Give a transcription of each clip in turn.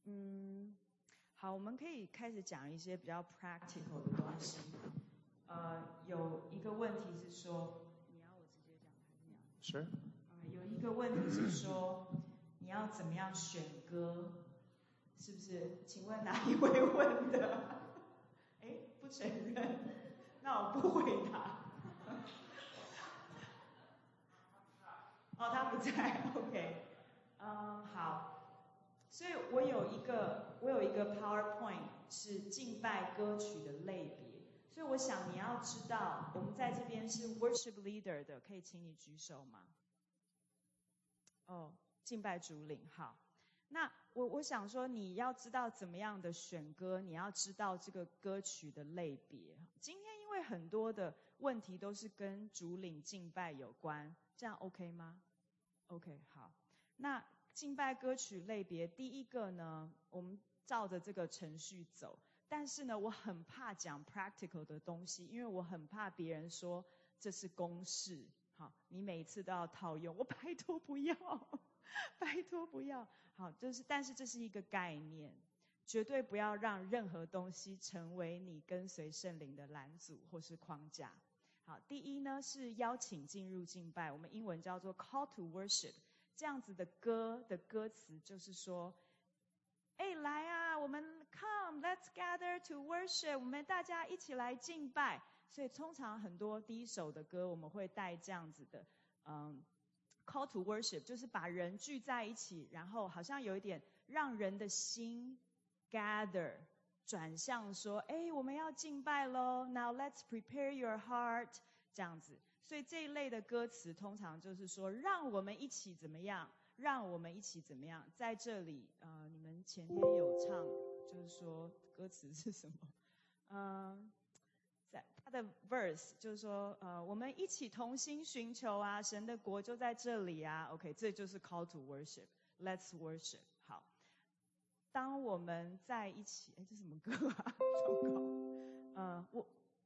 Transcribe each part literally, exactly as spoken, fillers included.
嗯，好，我们可以开始讲一些比较 practical 的东西。呃，有一个问题是说，你要我直接讲还是你要？ 是。 呃，有一个问题是说，你要怎么样选歌？是不是？请问哪一位问的？哎，不承认，那我不回答。哦，他不在 ，OK。嗯，好。所以我有一个，我有一个 PowerPoint 是敬拜歌曲的类别。所以我想你要知道，我们在这边是 Worship Leader 的，可以请你举手吗？哦，敬拜主领，好。那我我想说，你要知道怎么样的选歌，你要知道这个歌曲的类别。今天因为很多的问题都是跟主领敬拜有关，这样 OK 吗 ？OK， 好。那敬拜歌曲类别，第一个呢，我们照着这个程序走。但是呢，我很怕讲 practical 的东西，因为我很怕别人说这是公式，好，你每次都要套用，我拜托不要。拜托不要，好，就是，但是这是一个概念，绝对不要让任何东西成为你跟随圣灵的拦阻或是框架。好，第一呢是邀请进入敬拜，我们英文叫做 call to worship， 这样子的歌的歌词就是说，哎，来啊，我们 come let's gather to worship， 我们大家一起来敬拜。所以通常很多第一首的歌我们会带这样子的，嗯。call to worship 就是把人聚在一起，然后好像有一点让人的心 gather 转向说，哎，我们要敬拜咯， now let's prepare your heart 这样子。所以这一类的歌词通常就是说，让我们一起怎么样，让我们一起怎么样。在这里呃，你们前天有唱，就是说歌词是什么？嗯，在他的 verse 就是说，呃，我们一起同心寻求啊，神的国就在这里啊。OK， 这就是 call to worship。Let's worship。好，当我们在一起，哎，这是什么歌啊？糟糕，呃，我，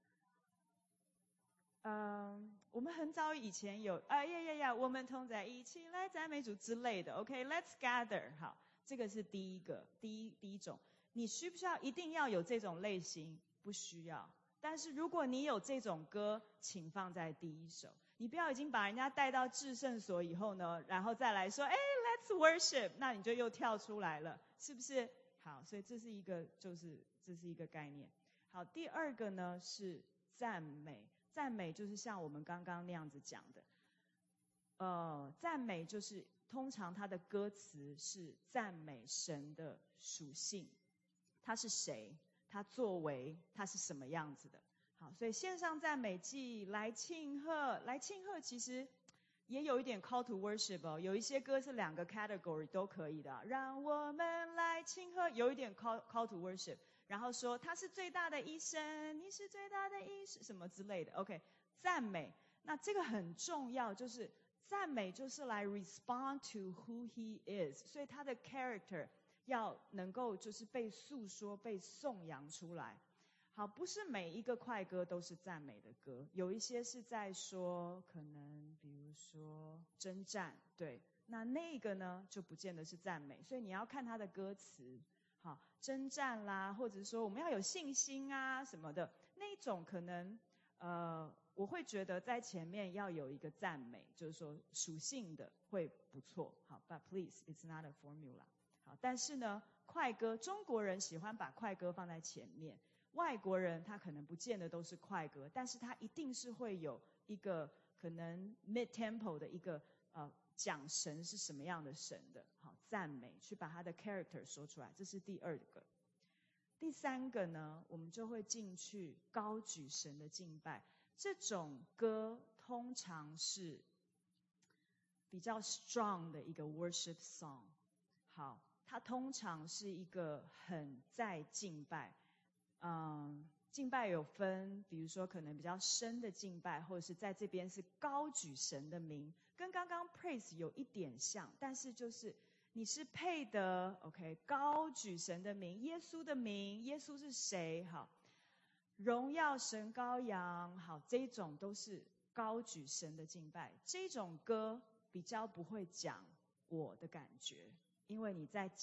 呃，我们很早以前有，啊呀呀呀，我们同在一起来赞美主之类的。OK，Let's gather。好，这个是第一个，第一第一种。你需不需要一定要有这种类型？不需要。但是如果你有这种歌，请放在第一首。你不要已经把人家带到至圣所以后呢，然后再来说，哎 ，Let's worship， 那你就又跳出来了，是不是？好，所以这是一个，就是这是一个概念。好，第二个呢是赞美，赞美就是像我们刚刚那样子讲的，呃，赞美就是通常它的歌词是赞美神的属性，他是谁？他作为他是什么样子的？好，所以线上赞美祭来庆贺，来庆贺其实也有一点 call to worship 哦，有一些歌是两个 category 都可以的，让我们来庆贺，有一点 call call to worship， 然后说他是最大的医生，你是最大的医生，什么之类的。OK， 赞美，那这个很重要，就是赞美就是来 respond to who he is， 所以他的 character。要能够就是被诉说、被颂扬出来。好，不是每一个快歌都是赞美的歌，有一些是在说，可能比如说征战，对，那那个呢就不见得是赞美，所以你要看他的歌词。好，征战啦，或者说我们要有信心啊什么的，那种可能呃，我会觉得在前面要有一个赞美，就是说属性的会不错。好 ，But please, it's not a formula。好，但是呢，快歌，中国人喜欢把快歌放在前面，外国人他可能不见得都是快歌，但是他一定是会有一个可能 mid tempo 的一个呃讲神是什么样的神的，好，赞美，去把他的 character 说出来，这是第二个。第三个呢，我们就会进去高举神的敬拜，这种歌通常是比较 strong 的一个 worship song。好，它通常是一个很在敬拜，嗯，敬拜有分，比如说可能比较深的敬拜，或者是在这边是高举神的名，跟刚刚 praise 有一点像，但是就是你是配得 ，OK， 高举神的名，耶稣的名，耶稣是谁？好，荣耀神羔羊，好，这种都是高举神的敬拜，这种歌比较不会讲我的感觉。因为你在讲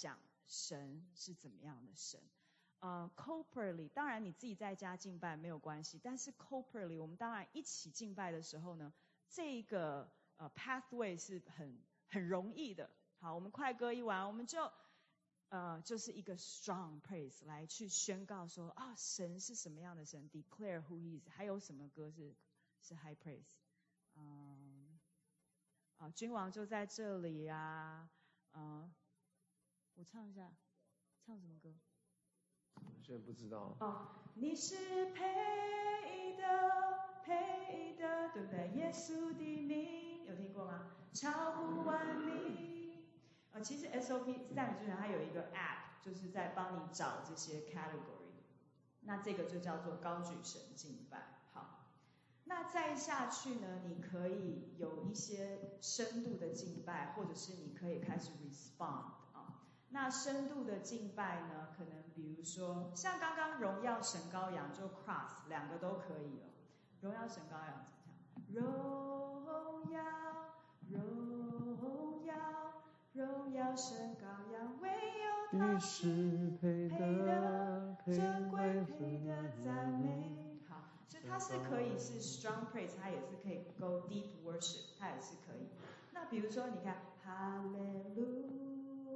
神是怎么样的神。呃 corporately 当然你自己在家敬拜没有关系，但是 corporately 我们当然一起敬拜的时候呢，这个呃 pathway 是很很容易的。好，我们快歌一完，我们就呃就是一个 strong praise 来去宣告说啊、哦、神是什么样的神 declare who he is。 还有什么歌是是 high praise？ 嗯啊君王就在这里啊，呃我唱一下，唱什么歌？ 我现在不知道。 哦，你是配的，配的，对不对？耶稣的名有听过吗？超乎万名。呃，其实 S O P 赞美之泉它有一个 app， 就是在帮你找这些 category。那这个就叫做高举神敬拜。好，那再下去呢，你可以有一些深度的敬拜，或者是你可以开始 respond。那深度的敬拜呢，可能比如说像刚刚荣耀神羔羊就 cross 两个都可以了。荣耀神羔羊怎么唱？荣耀荣耀荣耀神羔羊，唯有他是配得尊贵配得赞美。好，所以它是可以是 strong praise， 它也是可以 go deep worship， 它也是可以。那比如说你看哈利路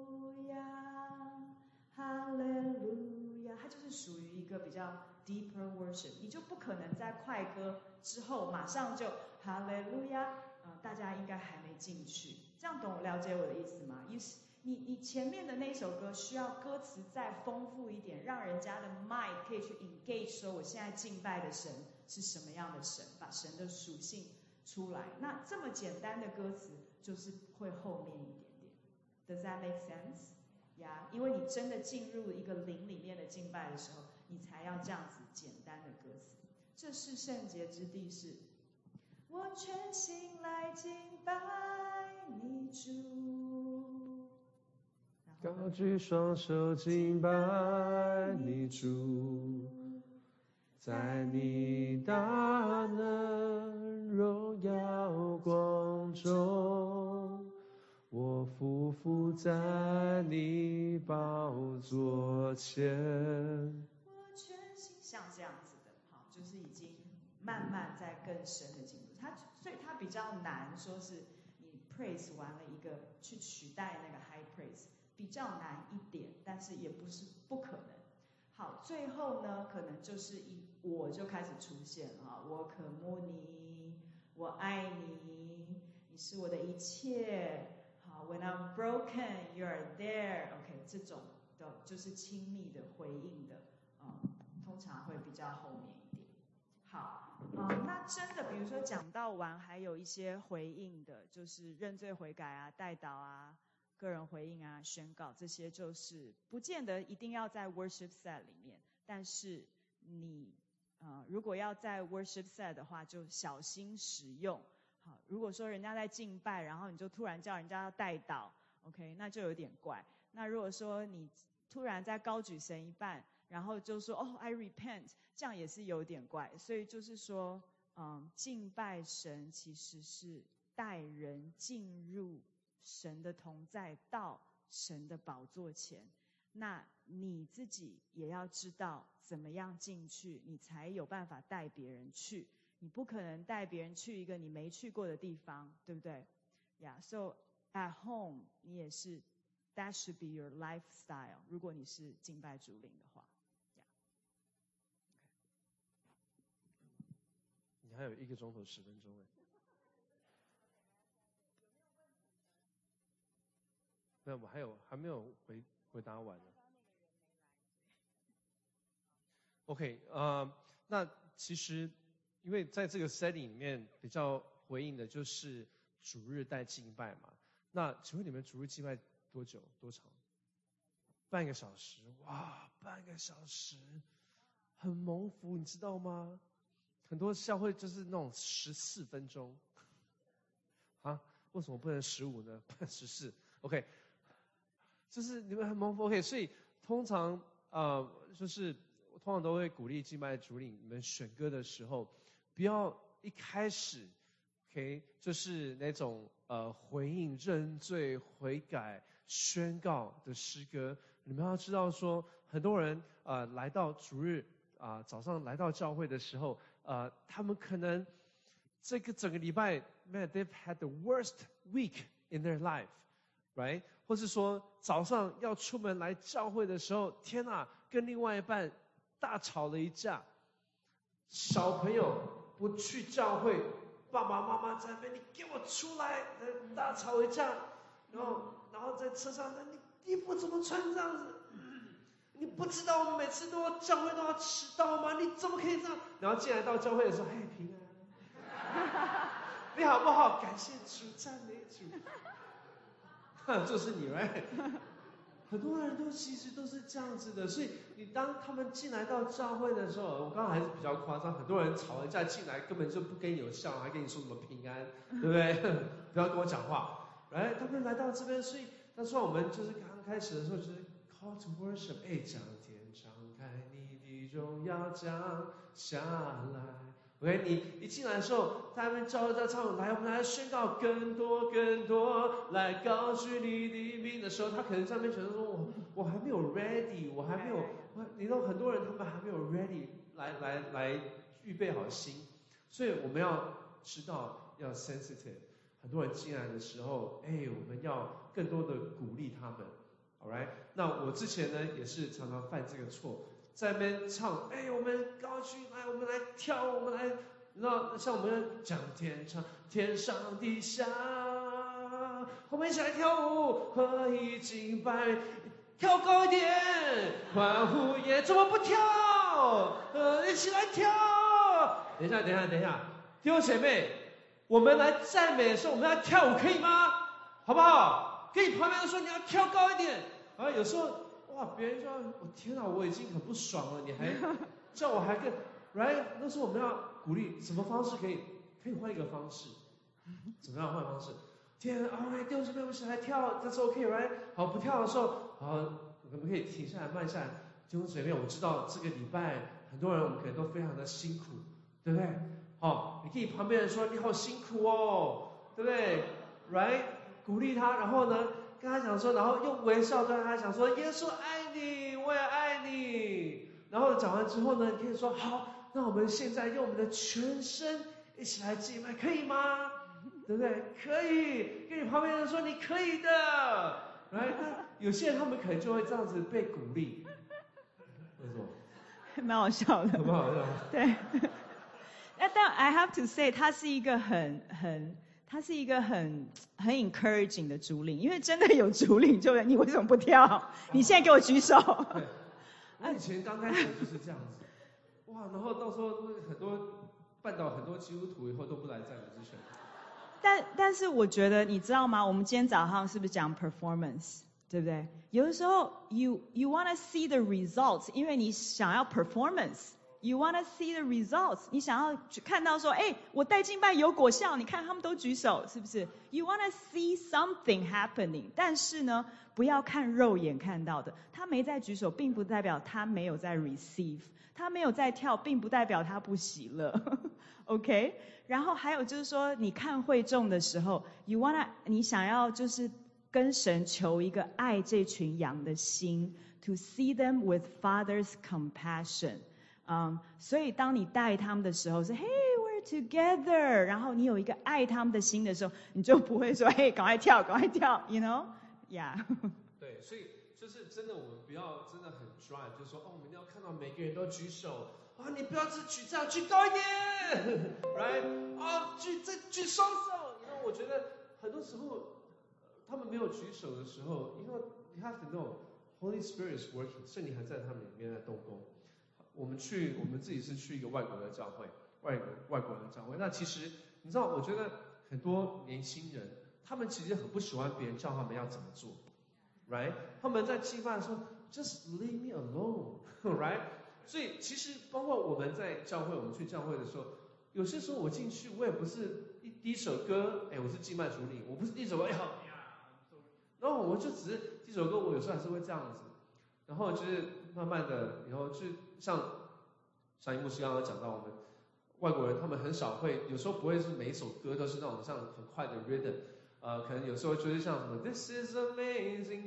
哈利路亚，它就是属于一个比较 deeper worship， 你就不可能在快歌之后马上就哈利路亚，呃，大家应该还没进去，这样懂了解我的意思吗？你你前面的那一首歌需要歌词再丰富一点，让人家的 mind 可以去 engage 说我现在敬拜的神是什么样的神，把神的属性出来。那这么简单的歌词就是会后面一点点。Does that make sense？呀，因为你真的进入一个灵里面的敬拜的时候，你才要这样子简单的歌词。这是圣洁之地是，我全心来敬拜你主， 高举双手敬拜你主，在你大能荣耀光中，我匍匐在你宝座前。 我全心像这样子的，好，就是已经慢慢在更深的进入。它所以它比较难，说是你 praise 完了一个去取代那个 high praise， 比较难一点，但是也不是不可能。好，最后呢，可能就是一我就开始出现了啊，我渴慕你，我爱你，你是我的一切。好 ，When I'm broken, you are there。OK， 这种的就是亲密的回应的，嗯，通常会比较后面一点。好，嗯，那真的比如说讲到完，还有一些回应的，就是认罪悔改啊、代祷啊、个人回应啊、宣告，这些就是不见得一定要在 worship set 里面，但是你呃如果要在 worship set 的话，就小心使用。好，如果说人家在敬拜，然后你就突然叫人家要代祷 ，OK， 那就有点怪。那如果说你突然在高举神一半，然后就说哦 I repent， 这样也是有点怪。所以就是说，嗯，敬拜神其实是带人进入神的同在，到神的宝座前。那你自己也要知道怎么样进去，你才有办法带别人去。你不可能带别人去一个你没去过的地方，对不对？ Yeah, so at home 你也是 that should be your lifestyle， 如果你是敬拜主领的话。Yeah. Okay. 你还有一个钟头十分钟哎。没有，我还有还没有回回答完呢。OK， 呃，那其实因为在这个 setting 里面比较回应的就是主日带敬拜嘛。那请问你们主日敬拜多久多长？半个小时，哇，半个小时，很蒙福，你知道吗？很多教会就是那种十四分钟，啊，为什么不能十五呢？不能十四 ？OK， 就是你们很蒙福 ，OK， 所以通常呃就是。通常都会鼓励敬拜主领，你们选歌的时候，不要一开始 ，OK， 就是那种呃回应、认罪、悔改、宣告的诗歌， 你们要知道说，很多人呃来到主日啊、呃、早上来到教会的时候，呃他们可能这个整个礼拜 ，man they've had the worst week in their life，right？ 或是说早上要出门来教会的时候，天哪，跟另外一半大吵了一架，小朋友不去教会，爸爸妈妈在那边，你给我出来，大吵一架，然后然后在车上，你衣服怎么穿这样子？你不知道我们每次都要教会都要迟到吗？你怎么可以这样？然后进来到教会的时候，嘿，平安，你好不好？感谢主，赞美主。就是你 right？ 很多人都其实都是这样子的，所以你当他们进来到教会的时候，我刚刚还是比较夸张，很多人吵完架进来根本就不跟你有笑，还跟你说什么平安，对不对？不要跟我讲话，来，他们来到这边，所以那时候我们就是刚开始的时候就是 call to worship， 哎，将天敞开，你的荣耀降下来。OK， 你一进来的时候，他们教会在唱，来，我们来宣告更多更多，来高举你的名的时候，他可能在那边觉得说，我我还没有 ready， 我还没有，你知道很多人他们还没有 ready， 来来来预备好心，所以我们要知道要 sensitive。很多人进来的时候，哎，我们要更多的鼓励他们 ，alright？ 那我之前呢也是常常犯这个错。在那边唱，哎，我们高举来，我们来跳，我们来，你知道，像我们讲天上天上地下，我们一起来跳舞，合一敬拜，跳高一点，欢呼耶，怎么不跳？呃，一起来跳。等一下，等一下，等一下，弟兄姐妹，我们来赞美的时候，我们要跳舞，可以吗？好不好？跟你旁边的说，你要跳高一点。啊，有时候。哇！别人说，我天哪，我已经很不爽了，你还叫我还更 ，right？ 那时候我们要鼓励，什么方式可以可以换一个方式？怎么样换方式？天啊，弟兄姊妹，我们一起来跳，这是 OK，right？ 好，不跳的时候，好，我们可以停下来，慢下来。弟兄姊妹，我知道这个礼拜很多人我们可能都非常的辛苦，对不对？好，你可以旁边人说你好辛苦哦，对不对 ？right？ 鼓励他，然后呢？跟他讲说，然后用微笑跟他讲说，耶稣爱你，我也爱你。然后讲完之后呢，你可以说好，那我们现在用我们的全身一起来敬拜，可以吗？对不对？可以。跟你旁边人说你可以的。来，那有些人他们可能就会这样子被鼓励。为什么？ 蛮好笑的。 很好笑。 对。那但 I have to say， 他是一个很很。他是一个很很 encouraging 的主领，因为真的有主领，就你为什么不跳？你现在给我举手。 对，我以前刚开始就是这样子，哇，然后到时候很多绊倒很多基督徒以后都不来赞美之神。 但但是我觉得你知道吗？我们今天早上是不是讲 performance， 对不对？有的时候 you you wanna see the results， 因为你想要 performance。You wanna see the results？ 你想要看到说，哎，我带敬拜有果效，你看他们都举手，是不是 ？You wanna see something happening？ 但是呢，不要看肉眼看到的，他没在举手，并不代表他没有在 receive， 他没有在跳，并不代表他不喜乐。OK？ 然后还有就是说，你看会众的时候 ，You wanna， 你想要就是跟神求一个爱这群羊的心 ，to see them with Father's compassion。嗯，所以当你带他们的时候是 Hey we're together， 然后你有一个爱他们的心的时候，你就不会说嘿赶快跳赶快跳 you know yeah 对，所以就是真的我们不要真的很 dry， 就说哦我们要看到每个人都举手啊，你不要只举这样，举高一点right 啊，举再举双手，因为我觉得很多时候他们没有举手的时候，因为 you have to know Holy Spirit is working， 圣灵还在他们里面在动工。我们去，我们自己是去一个外国的教会，外国外国人的教会。那其实你知道，我觉得很多年轻人，他们其实很不喜欢别人教他们要怎么做 ，right？ 他们在敬拜的时候 ，just leave me alone，right？ 所以其实包括我们在教会，我们去教会的时候，有些时候我进去，我也不是一第一首歌，哎，我是敬拜主领，我不是第一首歌，哎好呀，然后我就只是第一首歌，我有时候还是会这样子，然后就是慢慢的，然后就。像上一牧师刚刚讲到，我们外国人他们很少会，有时候不会是每一首歌都是那种像很快的 rhythm， 呃，可能有时候就是像什么 This is amazing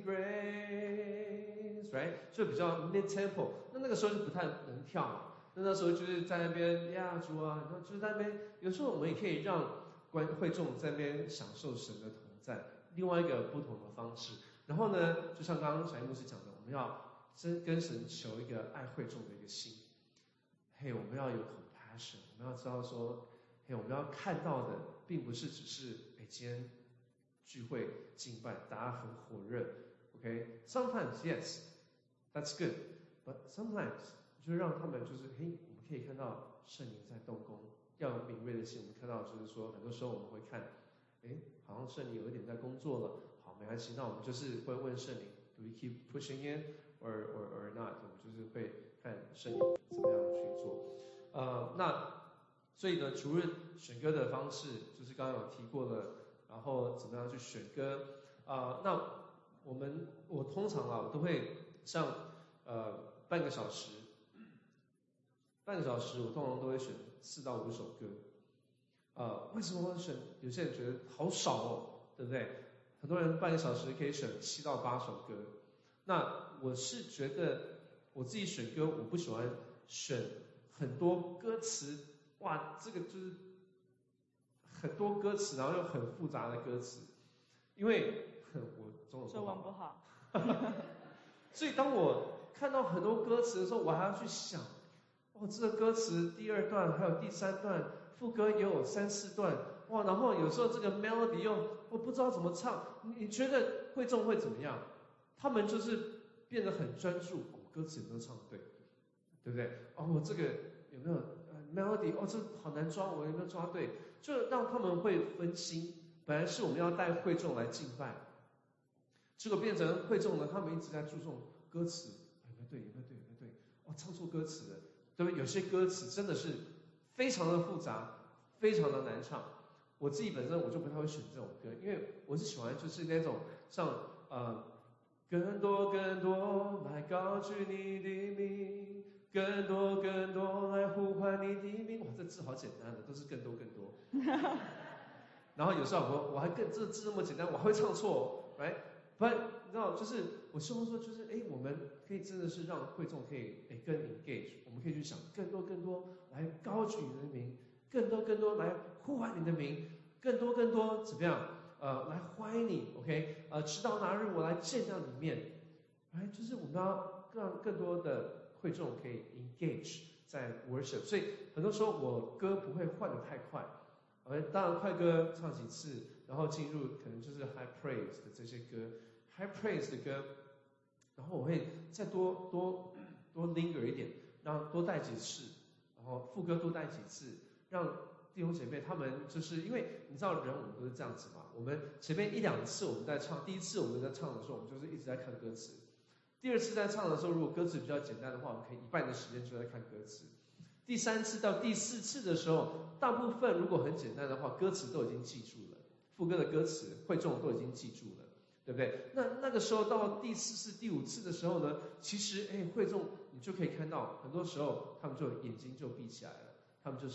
grace，right， 就比较 mid tempo， 那那个时候就不太能跳嘛。那那时候就是在那边呀主啊，然后就是在那边，有时候我们也可以让观会众在那边享受神的同在，另外一个不同的方式。然后呢，就像刚刚小英牧师讲的，我们要真跟神求一个爱会众的一个心。嘿，我们要有 compassion， 我们要知道说，嘿，我们要看到的并不是只是哎今天聚会敬拜大家很火热 ，OK？Sometimes yes, that's good, but sometimes 就让他们就是嘿，我们可以看到圣灵在动工，要有敏锐的心。我们看到就是说，很多时候我们会看，哎，好像圣灵有一点在工作了，好，没关系，那我们就是会问圣灵 ，Do we keep pushing in or or or not？ 我们就是会看圣灵怎么样去做。呃，那所以呢，主日选歌的方式就是刚刚有提过了，然后怎么样去选歌啊、呃？那我们我通常啊，我都会像呃半个小时。半个小时，我通常都会选四到五首歌。呃，为什么会选？有些人觉得好少哦，对不对？很多人半个小时可以选七到八首歌。那我是觉得我自己选歌，我不喜欢选很多歌词，哇，这个就是很多歌词，然后又很复杂的歌词，因为我中文中文不好。 所以当我看到很多歌词的时候，我还要去想。哦，这个歌词第二段还有第三段，副歌也有三四段，哇，然后有时候这个 melody 又我不知道怎么唱，你觉得会众会怎么样？他们就是变得很专注，哦，歌词有没有唱对，对不对？哦，我这个有没有、呃、melody？ 哦，这好难抓，我有没有抓对？就让他们会分心。本来是我们要带会众来敬拜，结果变成会众呢，他们一直在注重歌词，有没有对？有没有对？有没有对？哦，唱错歌词了。对不对？有些歌词真的是非常的复杂，非常的难唱。我自己本身我就不太会选这种歌，因为我是喜欢就是那种像呃更多更多来高举你的名，更多更多来呼唤你的名。哇，这字好简单的，都是更多更多。然后有时候我我还更这字那么简单，我还会唱错，来，不然你知道，就是我希望说，就是哎，我们可以真的是让会众可以哎更 engage， 我们可以去想更多更多来高举你的名，更多更多来呼唤你的名，更多更多怎么样？呃，来欢迎你 ，OK？ 呃，直到哪日我来见到你面，哎，就是我们要让更多的会众可以 engage 在 worship， 所以很多时候我歌不会换得太快。呃，当然快歌唱几次，然后进入可能就是 high praise 的这些歌 ，high praise 的歌，然后我会再多多多 linger 一点，让多带几次，然后副歌多带几次，让弟兄姐妹他们就是因为你知道人我们都是这样子嘛，我们前面一两次我们在唱，第一次我们在唱的时候，我们就是一直在看歌词，第二次在唱的时候，如果歌词比较简单的话，我们可以一半的时间就在看歌词。第三次到第四次的时候，大部分如果很简单的话，歌词都已经记住了，副歌的歌词会众都已经记住了，对不对？那那个时候到第四次、第五次的时候呢，其实哎，会众你就可以看到，很多时候他们就眼睛就闭起来了，他们就是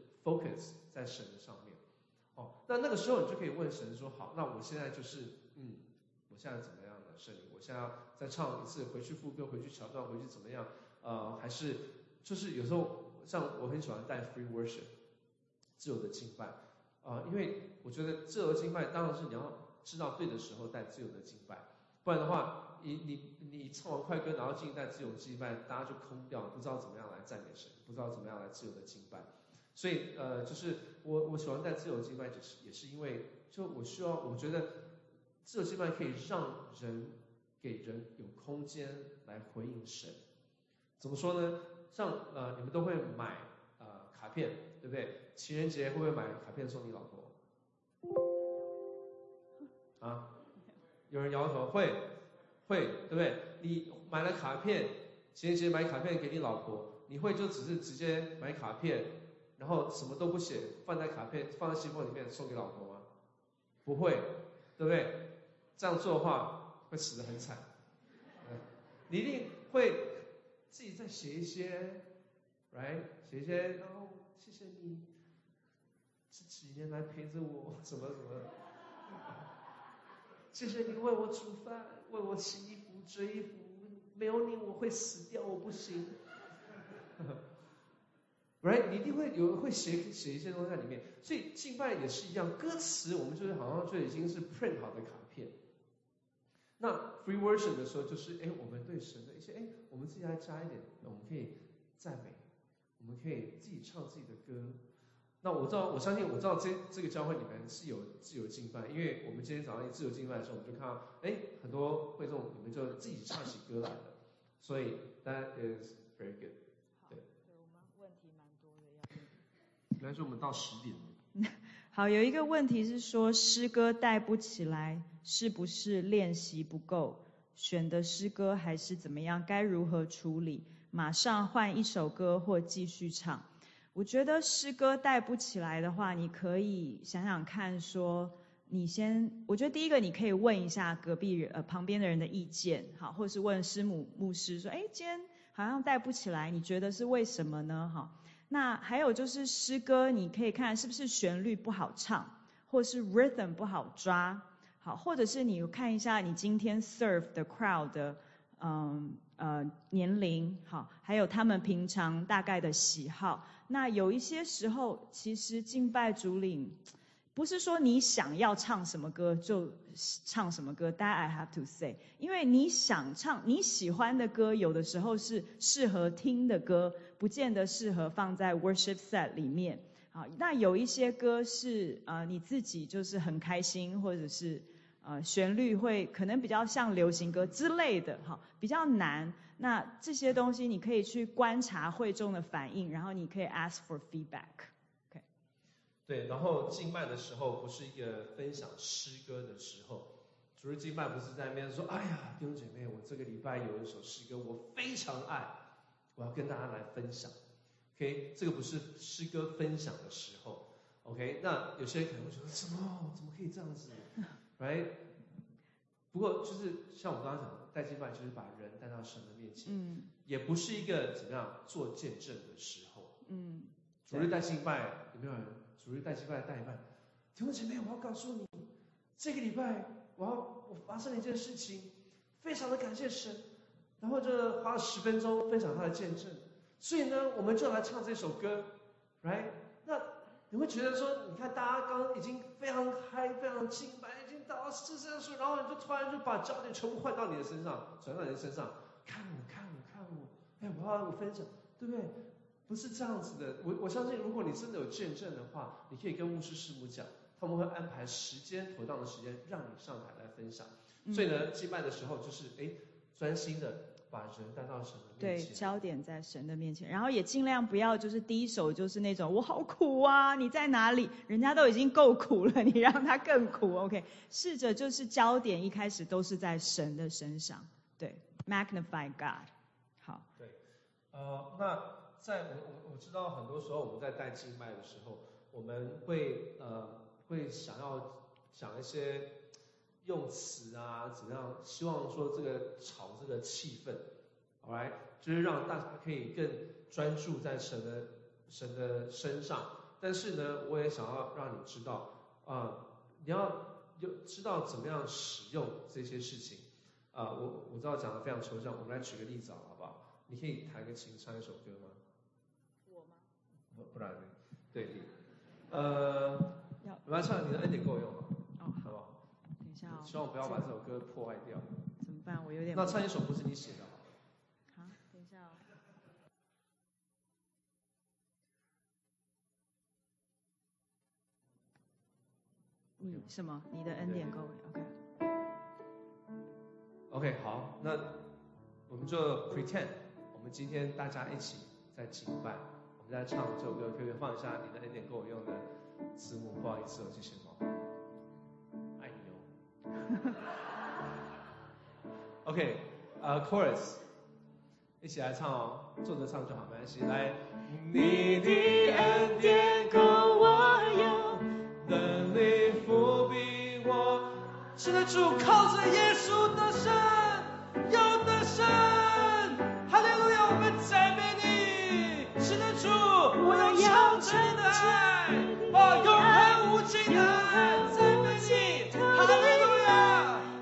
focus 在神的上面。哦，那那个时候你就可以问神说，好，那我现在就是嗯，我现在怎么样呢？神，我现在要再唱一次，回去副歌，回去桥段，回去怎么样？呃，还是就是有时候。像我很喜欢带 free worship， 自由的敬拜，啊、呃，因为我觉得自由的敬拜当然是你要知道对的时候带自由的敬拜，不然的话，你你你唱完快歌，然后进一带自由敬拜，大家就空掉，不知道怎么样来赞美神，不知道怎么样来自由的敬拜，所以呃，就是我我喜欢带自由敬拜，就是也是因为就我需要，我觉得自由敬拜可以让人给人有空间来回应神，怎么说呢？像呃，你们都会买呃卡片，对不对？情人节会不会买卡片送你老婆？啊？有人摇头，会，会，对不对？你买了卡片，情人节买卡片给你老婆，你会就只是直接买卡片，然后什么都不写，放在卡片放在信封里面送给老婆吗？不会，对不对？这样做的话会死得很惨。嗯、你一定会。自己再写一些 ，right， 写一些，然后谢谢你这几年来陪着我，什么什么， 谢谢你为我煮饭，为我洗衣服、折衣服，没有你我会死掉，我不行。right， 你一定会有会写写一些东西在里面，所以敬拜也是一样，歌词我们就是好像就已经是 print 好的卡片。那 free worship 的时候，就是哎，我们对神的一些哎，我们自己来加一点，我们可以赞美，我们可以自己唱自己的歌。那我知道，我相信我知道这这个教会里面是有自由敬拜，因为我们今天早上自由敬拜的时候，我们就看到哎，很多会众你们就自己唱起歌来了，所以 that is very good。对， 对，我们问题蛮多的要。 原来说我们到十点了。 好，有一个问题是说诗歌带不起来，是不是练习不够？选的诗歌还是怎么样？该如何处理？马上换一首歌或继续唱？我觉得诗歌带不起来的话，你可以想想看说，你先，我觉得第一个你可以问一下隔壁人呃旁边的人的意见，好，或是问师母牧师说，哎，今天好像带不起来，你觉得是为什么呢？好。那还有就是诗歌，你可以看是不是旋律不好唱，或是 rhythm 不好抓，好，或者是你看一下你今天 serve 的 crowd 的嗯呃年龄，好，还有他们平常大概的喜好。那有一些时候，其实敬拜主领不是说你想要唱什么歌就唱什么歌 ，that I have to say， 因为你想唱你喜欢的歌，有的时候是适合听的歌，不见得适合放在 worship set 里面。好，那有一些歌是呃你自己就是很开心，或者是呃旋律会可能比较像流行歌之类的，好，比较难。那这些东西你可以去观察会众的反应，然后你可以 ask for feedback。 对，然后敬拜的时候不是一个分享诗歌的时候，主日敬拜不是在那边说，哎呀，弟兄姐妹，我这个礼拜有一首诗歌我非常爱，我要跟大家来分享。OK， 这个不是诗歌分享的时候。OK， 那有些人可能会觉得，怎么怎么可以这样子 ，right？ 不过就是像我刚刚讲的，带敬拜就是把人带到神的面前，嗯，也不是一个怎么样做见证的时候。嗯，主日带敬拜有没有人？主日带敬拜带一半，弟兄姐妹，我要告诉你，这个礼拜我要我发生了一件事情，非常的感谢神，然后就花了十分钟分享他的见证，所以呢，我们就来唱这首歌 ，right？ 那你会觉得说，你看大家刚刚已经非常嗨，非常敬拜，已经到四圣书，然后你就突然就把焦点全部换到你的身上，转到你的身上，看我，看我，看我，哎，我要我分享，对不对？不是这样子的，我我相信，如果你真的有见证的话，你可以跟牧师师母讲，他们会安排时间妥当的时间让你上台来分享。嗯、所以呢，敬拜的时候就是哎，专心的把人带到神的面前， 对，焦点在神的面前，然后也尽量不要就是第一首就是那种我好苦啊，你在哪里？人家都已经够苦了，你让他更苦 ，OK？ 试着就是焦点一开始都是在神的身上，对 ，magnify God。好， 对，呃，那。在我我我知道很多时候我们在带敬拜的时候，我们会呃会想要讲一些用词啊，怎么样，希望说这个炒这个气氛 ，alright， 就是让大家可以更专注在神的神的身上。但是呢，我也想要让你知道，啊、呃，你要有知道怎么样使用这些事情。啊、呃，我我知道讲的非常抽象，我们来举个例子好不好？你可以弹个琴，唱一首歌吗？不不然呢？对，呃，我们来唱你的恩典够用吗？ 哦， 好不好？ 等一下哦。 希望不要把这首歌破坏掉。 怎么办？我有点。 那唱一首不是你写的好。 好，等一下哦。你什么？你的恩典够用 ？OK。OK， 好，那我们就 pretend， 我们今天大家一起在敬拜。我们在唱这首歌，可不可以放一下你的恩典够我用的字幕？不好意思，我谢谢哦，爱你哦。OK， 呃、uh, ，chorus， 一起来唱哦，坐着唱就好，没关系。来，你的恩典够我用，能力覆庇我，是的主，靠着耶稣的神，有的神，哈利路亚，我们赞美你。是的主，我要长存的爱，哦，永恒无尽的爱，赞美你，哈利路亚。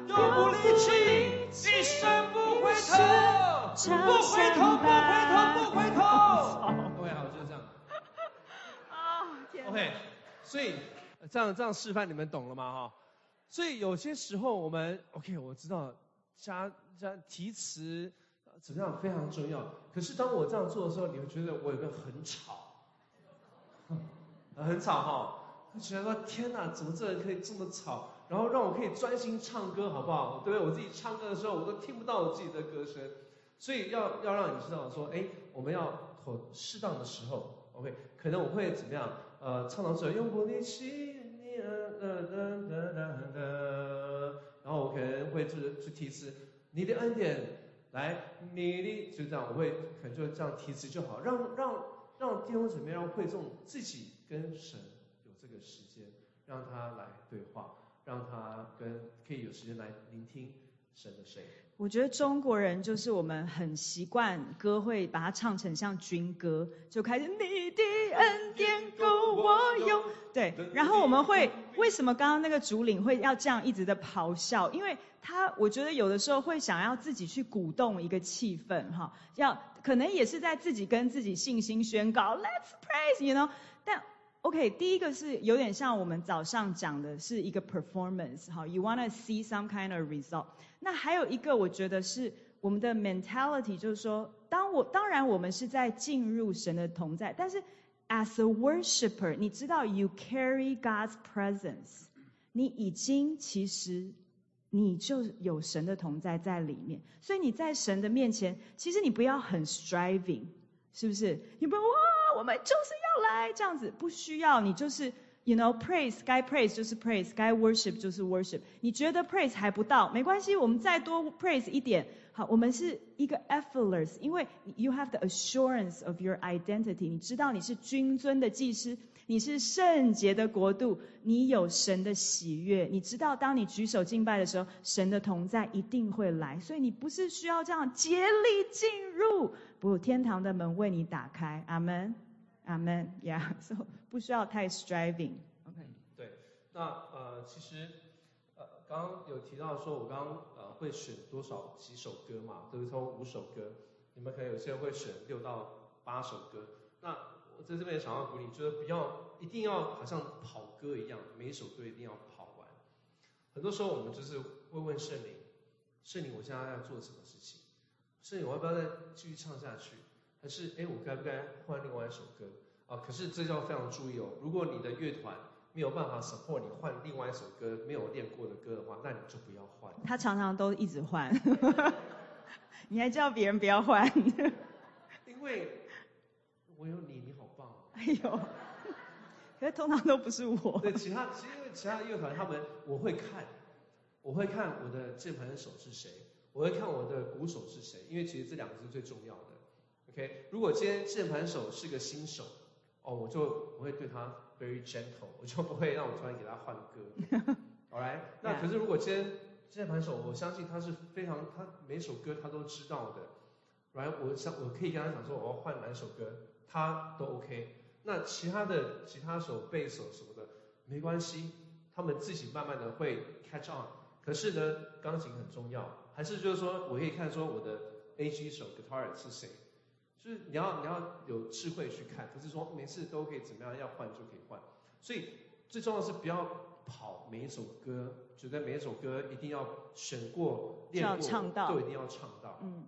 朝不回头， 相不回伴。 头，不回头。OK， 好，就是这样。 哦，天哪。 OK， 所以这样这样示范你们懂了吗？哈，所以有些时候我们 OK， 我知道加加提词怎么样非常重要。可是当我这样做的时候，你会觉得我有没有很吵？很吵哈。他觉得说天哪，怎么这人可以这么吵？然后让我可以专心唱歌，好不好？对不对？我自己唱歌的时候，我都听不到我自己的歌声，所以要要让你知道说，哎，我们要妥适当的时候 ，OK， 可能我会怎么样？呃，唱到这，用不离弃你，呃呃呃呃呃，然后我可能会就是去提词，你的恩典来，你的就这样，我会可能就这样提词就好，让让让弟兄姊妹让会众自己跟神有这个时间，让他来对话。让他跟可以有时间来聆听神的声音。 我觉得中国人就是我们很习惯歌会把它唱成像军歌，就开始你的恩典够我用，对，然后我们会为什么刚刚那个主领会要这样一直的咆哮？因为他我觉得有的时候会想要自己去鼓动一个气氛哈，要可能也是在自己跟自己信心宣告 Let's praise，you know， 但。OK， 第一个是有点像我们早上讲的是一个 performance， 好 ，you wanna see some kind of result。那还有一个我觉得是我们的 mentality， 就是说，当我当然我们是在进入神的同在，但是 as a worshipper， 你知道 you carry God's presence， 你已经其实你就有神的同在在里面，所以你在神的面前，其实你不要很 striving， 是不是？你不要哇。我们就是要来这样子，不需要你就是 you know praise 该 praise 就是 praise， 该 worship 就是 worship。你觉得 praise 还不到，没关系，我们再多 praise 一点。好，我们是一个 effortless， 因为 you have the assurance of your identity， 你知道你是君尊的祭司，你是圣洁的国度，你有神的喜悦，你知道当你举手敬拜的时候，神的同在一定会来，所以你不是需要这样竭力进入。不，天堂的门为你打开，阿门，阿门 ，Yeah， so 不需要太 striving。OK， 对，那呃，其实呃，刚刚有提到说，我刚刚呃会选多少几首歌嘛，都是从五首歌，你们可能有些人会选六到八首歌。那我在这边想要鼓励，就是不要一定要好像跑歌一样，每一首歌一定要跑完。很多时候我们就是会问圣灵，圣灵，我现在要做什么事情？圣灵，我要不要再继续唱下去？还是哎，我该不该换另外一首歌？啊，可是这要非常注意哦。如果你的乐团没有办法 support 你换另外一首歌没有练过的歌的话，那你就不要换。 他常常都一直换，你还叫别人不要换？ 因为我有你，你好棒哦。 哎呦，可是通常都不是我。 对，其他其实因为其他的乐团他们我会看，我会看我的键盘手是谁。我会看我的鼓手是谁，因为其实这两个是最重要的。OK， 如果今天键盘手是个新手，哦，我就我会对他 very gentle， 我就不会让我突然给他换歌。Alright， 那可是如果今天键盘手，我相信他是非常，他每首歌他都知道的。Right， 我想我可以跟他讲说我要换哪首歌，他都 OK。那其他的吉他手、贝手什么的没关系，他们自己慢慢的会 catch on。可是呢，钢琴很重要。还是就是说，我可以看说我的 A G 手 guitar 是谁，就是你要你要有智慧去看，不是说每次都可以怎么样要换就可以换。所以最重要的是不要跑每一首歌，觉得每一首歌一定要选过练过，就一定要唱到。嗯，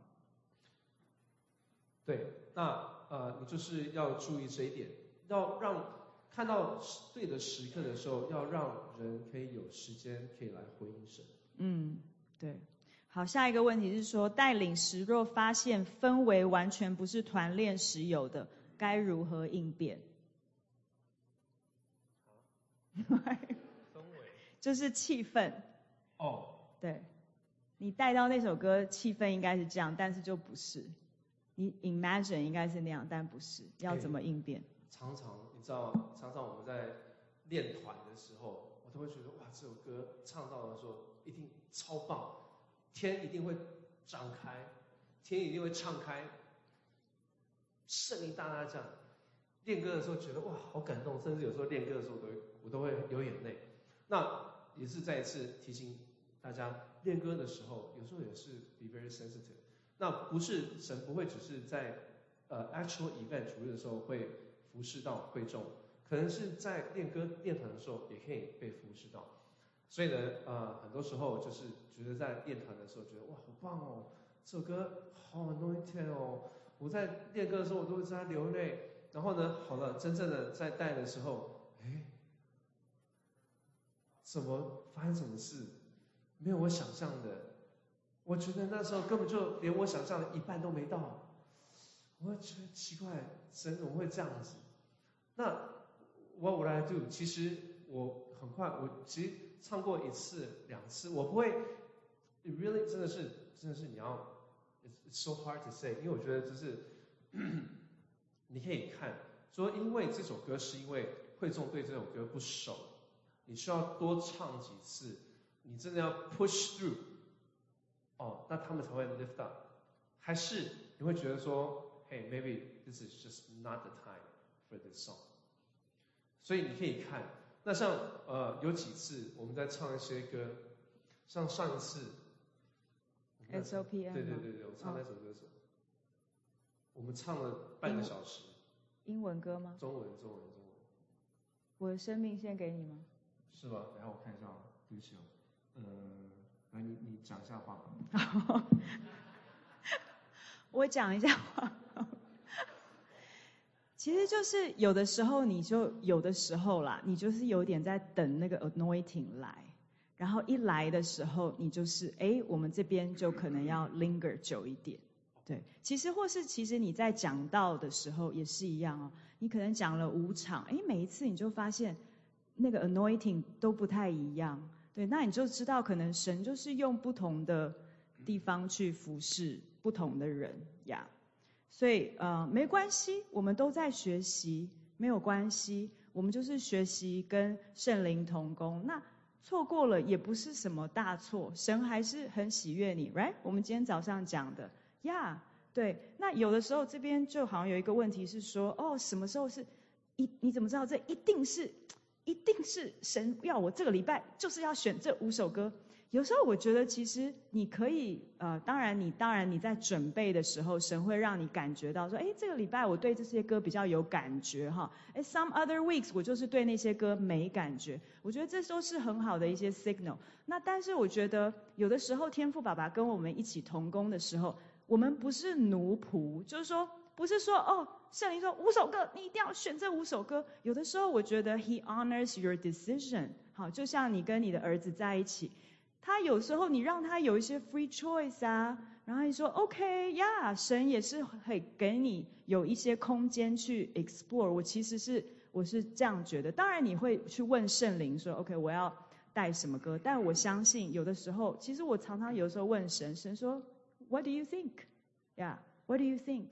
对，那呃你就是要注意这一点，要让看到对的时刻的时候，要让人可以有时间可以来回应神。 嗯，对。好，下一个问题是说，带领时若发现氛围完全不是团练时有的，该如何应变？ 氛围就是气氛。 哦， 对，你带到那首歌，气氛应该是这样，但是就不是。你 imagine 应该是那样，但不是，要怎么应变？ 欸、常常你知道，常常我们在练团的时候，我都会觉得哇，这首歌唱到的时候一定超棒。天一定会张开，天一定会敞开，圣灵大大降。练歌的时候觉得哇好感动，甚至有时候练歌的时候都会我都会流眼泪。那也是再一次提醒大家，练歌的时候有时候也是 be very sensitive。 那不是神不会只是在呃 actual event 主日的时候会服侍到会众，可能是在练歌练团的时候也可以被服侍到。所以呢，呃，很多时候就是觉得在练团的时候觉得哇好棒哦，这首歌好 anointed 哦，我在练歌的时候我都会在流泪。然后呢，好了，真正的在带的时候，哎，怎么发生什么事？没有我想象的，我觉得那时候根本就连我想象的一半都没到。我觉得奇怪，神怎么会这样子？那 What would I do？ 其实我很快，我其实唱过一次两次，我不会 ，it really 真的是真的是你要 ，it's so hard to say， 因为我觉得就是你可以看说，因为这首歌是因为会众对这首歌不熟，你需要多唱几次，你真的要 push through， 哦，那他们才会 lift up， 还是你会觉得说 ，Hey maybe this is just not the time for this song。所以你可以看，那像呃有几次我们在唱一些歌，像上一次 S O P M， 对对对对，我唱那首歌的时候，我们唱了半个小时。 英文歌吗？ 中文中文中文。 我的生命献给你吗？ 是吧？然后我看一下啊，对不起哦，嗯，来你你讲一下话吧。 我讲一下话。其实就是有的时候，你就有的时候啦，你就是有点在等那个 anointing 来，然后一来的时候，你就是哎，我们这边就可能要 linger 久一点，对。其实或是其实你在讲道的时候也是一样哦，你可能讲了五场，哎，每一次你就发现那个 anointing 都不太一样，对，那你就知道可能神就是用不同的地方去服侍不同的人呀。所以呃没关系，我们都在学习，没有关系，我们就是学习跟圣灵同工，那错过了也不是什么大错，神还是很喜悦你 ，right？ 我们今天早上讲的呀， yeah， 对。那有的时候这边就好像有一个问题是说，哦，什么时候是一你怎么知道这一定是一定是神要我这个礼拜就是要选这五首歌？有时候我觉得其实你可以呃，当然你当然你在准备的时候，神会让你感觉到说，哎，这个礼拜我对这些歌比较有感觉哈，哎 ，some other weeks 我就是对那些歌没感觉。我觉得这都是很好的一些 signal。那但是我觉得有的时候天父爸爸跟我们一起同工的时候，我们不是奴仆，就是说不是说哦，圣灵说五首歌你一定要选这五首歌。有的时候我觉得 he honors your decision， 好，就像你跟你的儿子在一起。他有时候你让他有一些 free choice 啊，然后你说 OK 呀、yeah, 神也是会给你有一些空间去 explore。我其实是我是这样觉得，当然你会去问圣灵说 OK 我要带什么歌，但我相信有的时候，其实我常常有时候问神，神说 What do you think？ Yeah What do you think？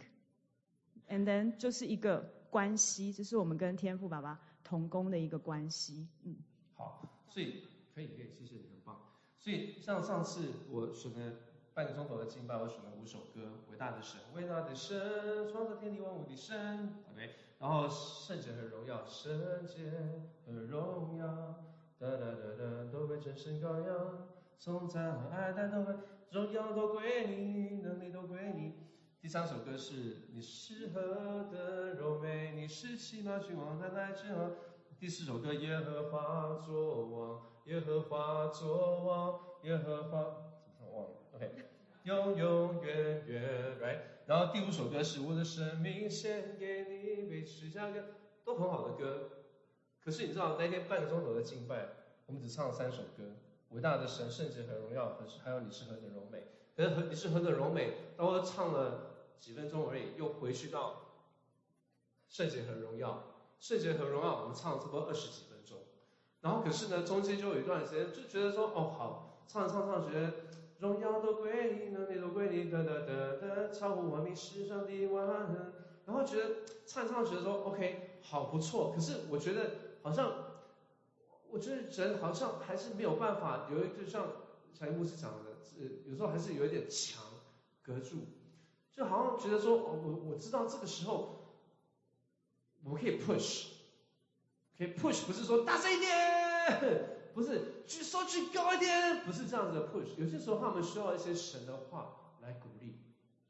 And then 就是一个关系，这是我们跟天父爸爸同工的一个关系。嗯， 好，所以可以可以，谢谢你，很棒。所以像上次我选了半个钟头的敬拜，我选了五首歌，伟大的神，伟大的神，创造天地万物的神 ，OK， 然后圣洁和荣耀，圣洁和荣耀，哒哒哒哒，都归真神羔羊，颂赞和爱戴都归，荣耀都归你，能力都归你。第三首歌是你是何等柔美，你是奇妙君王，在乃之后。第四首歌耶和华作王，耶和华作王，耶和华怎么忘了 ？OK， 永永远远 ，right？ 然后第五首歌是我的生命献给你，被十架歌，都很好的歌。可是你知道那天半个钟头的敬拜，我们只唱了三首歌，伟大的神，圣洁和荣耀，还有你是何等柔美。可是你是何等柔美，当我唱了几分钟而已，又回去到圣洁和荣耀。圣洁和荣耀，我们唱了差不多二十几分钟，然后可是呢，中间就有一段时间就觉得说，哦，好，唱着唱唱，觉得荣耀都归你，能力都归你，哒哒哒哒，超乎万民世上的万人，然后觉得唱着唱觉得说 ，OK， 好不错，可是我觉得好像，我觉得人好像还是没有办法有一就像小英牧师讲的，有时候还是有一点墙隔住，就好像觉得说，哦，我我知道这个时候。我们可以 push， 可以 push， 不是说大声一点，不是举手举高一点，不是这样子的 push。有些时候他们需要一些神的话来鼓励，